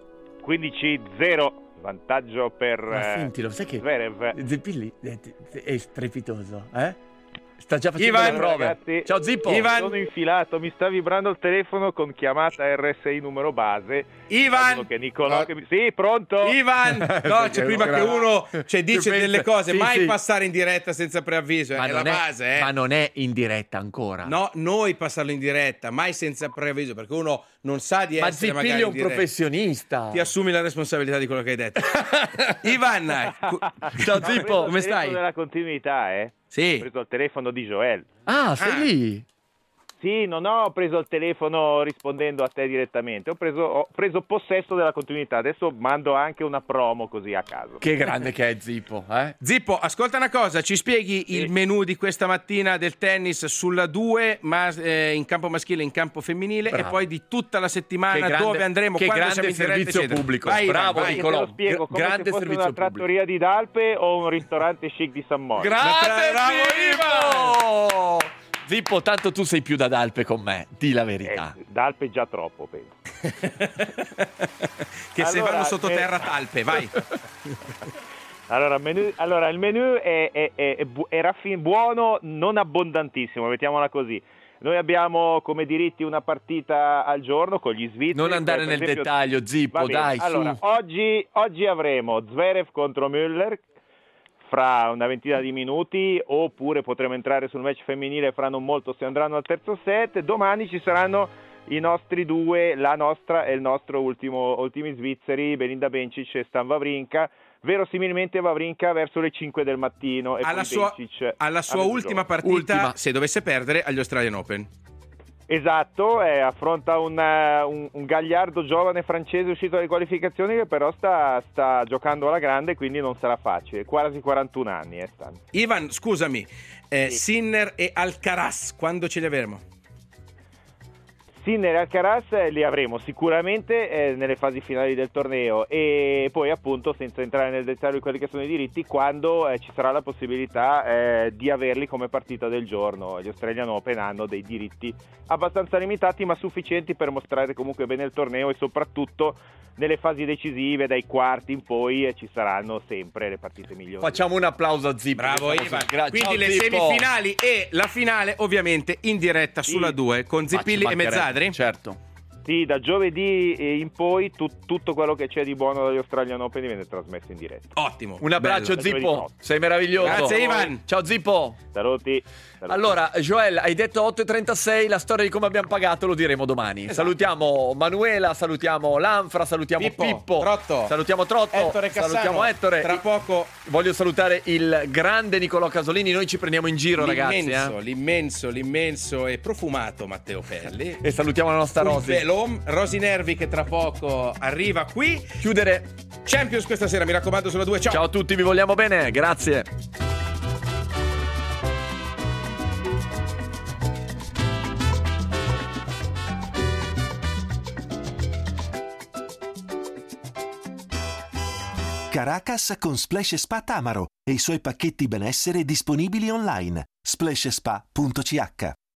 quindici zero, vantaggio per Ma eh, sentilo, sai che Zverev. Zeppilli è, è strepitoso, eh? Sta già facendo Ivan, le prove. ragazzi, Ciao Zippo. Ivan. Sono infilato, mi sta vibrando il telefono con chiamata R S I numero base. Ivan, Che Nicolò che mi... Sì, pronto? Ivan, no, c'è prima che uno cioè, dice Che delle pensa- cose, sì, mai sì. passare in diretta senza preavviso, Ma è la non è, base, eh. ma non è in diretta ancora. No, noi passarlo in diretta, mai senza preavviso, perché uno non sa di Ma essere Zippilli magari è in un diretta. professionista. Ti assumi la responsabilità di quello che hai detto. Ivan, cu- Ciao Ho preso Zippo, il come stai? telefono della continuità, eh? Ho Sì. preso il telefono di Joel. Ah, sei Ah. lì? Sì, non ho preso il telefono rispondendo a te direttamente, ho preso, ho preso possesso della continuità, adesso mando anche una promo così a caso. Che grande che è Zippo, eh? Zippo, ascolta una cosa, ci spieghi Sì. il menù di questa mattina del tennis sulla due, ma eh, in campo maschile e in campo femminile, Bravo. e poi di tutta la Che settimana, grande- dove andremo, che quando grande siamo in diretta, servizio eccetera. pubblico. Vai, Ivan, Bravo, vai. Te Nicolò. lo spiego Gra- come grande se fosse servizio una trattoria di Dalpe o un ristorante chic di San Moro. Grande Bravo, Zippo! Zippo, tanto tu sei più da Dalpe con me, di la verità. Eh, Dalpe già troppo, penso. che se Allora, vanno sottoterra eh, talpe, vai. Allora, menù- allora, il menù è, è, è, è bu- è raffin- buono, non abbondantissimo, mettiamola così. Noi abbiamo come diritti una partita al giorno con gli svizzeri. Non andare per nel esempio- dettaglio, Zippo, Va bene, dai, allora, su. Oggi, oggi avremo Zverev contro Müller fra una ventina di minuti, oppure potremo entrare sul match femminile fra non molto se andranno al terzo set. Domani ci saranno i nostri due, la nostra e il nostro ultimo ultimi svizzeri, Belinda Bencic e Stan Wawrinka. Verosimilmente Wawrinka verso le cinque del mattino e Alla poi sua, Bencic alla a sua mezzogiorno. ultima partita, Ultima. se dovesse perdere, agli Australian Open. Esatto, eh, affronta un, eh, un, un gagliardo giovane francese uscito dalle qualificazioni che però sta, sta giocando alla grande, quindi non sarà facile, quasi quarantuno anni eh, Stan. Ivan, scusami, eh, Sì. Sinner e Alcaraz, quando ce li avremo? Sinner e Alcaraz eh, li avremo sicuramente eh, nelle fasi finali del torneo, e poi appunto, senza entrare nel dettaglio di quelli che sono i diritti, quando eh, ci sarà la possibilità eh, di averli come partita del giorno. Gli Australian Open hanno dei diritti abbastanza limitati ma sufficienti per mostrare comunque bene il torneo, e soprattutto nelle fasi decisive, dai quarti in poi, eh, ci saranno sempre le partite migliori. Facciamo un applauso a Zippo. Bravo che Ivan. Gra- Quindi Ciao, le Zippo. semifinali e la finale ovviamente in diretta sulla Sì. due con Ma ci Zippilli e mancherebbe, Mezzadri. Certo. Sì, da giovedì in poi tu- tutto quello che c'è di buono dagli Australian Open viene trasmesso in diretta. Ottimo. Un abbraccio Bello. Zippo, sei meraviglioso. Grazie, Ivan. Ciao Zippo. Saluti. Saluti. Allora, Joel, hai detto otto e trentasei, la storia di come abbiamo pagato lo diremo domani. Esatto. Salutiamo Manuela, salutiamo Lanfra, salutiamo Pippo, Pippo, Trotto, salutiamo Trotto, Ettore Cassano. salutiamo Ettore. Tra poco Voglio salutare il grande Nicolò Casolini, noi ci prendiamo in giro ragazzi. l'immenso, eh. l'immenso, l'immenso e profumato Matteo Pelli. E salutiamo la nostra Un Rosy. velo, Rosy Nervi che tra poco arriva qui. Chiudere. Champions questa sera, mi raccomando, sulla due. Ciao. Ciao a tutti, vi vogliamo bene, grazie. Caracas con Splash Spa Tamaro e i suoi pacchetti benessere disponibili online. splash spa punto c h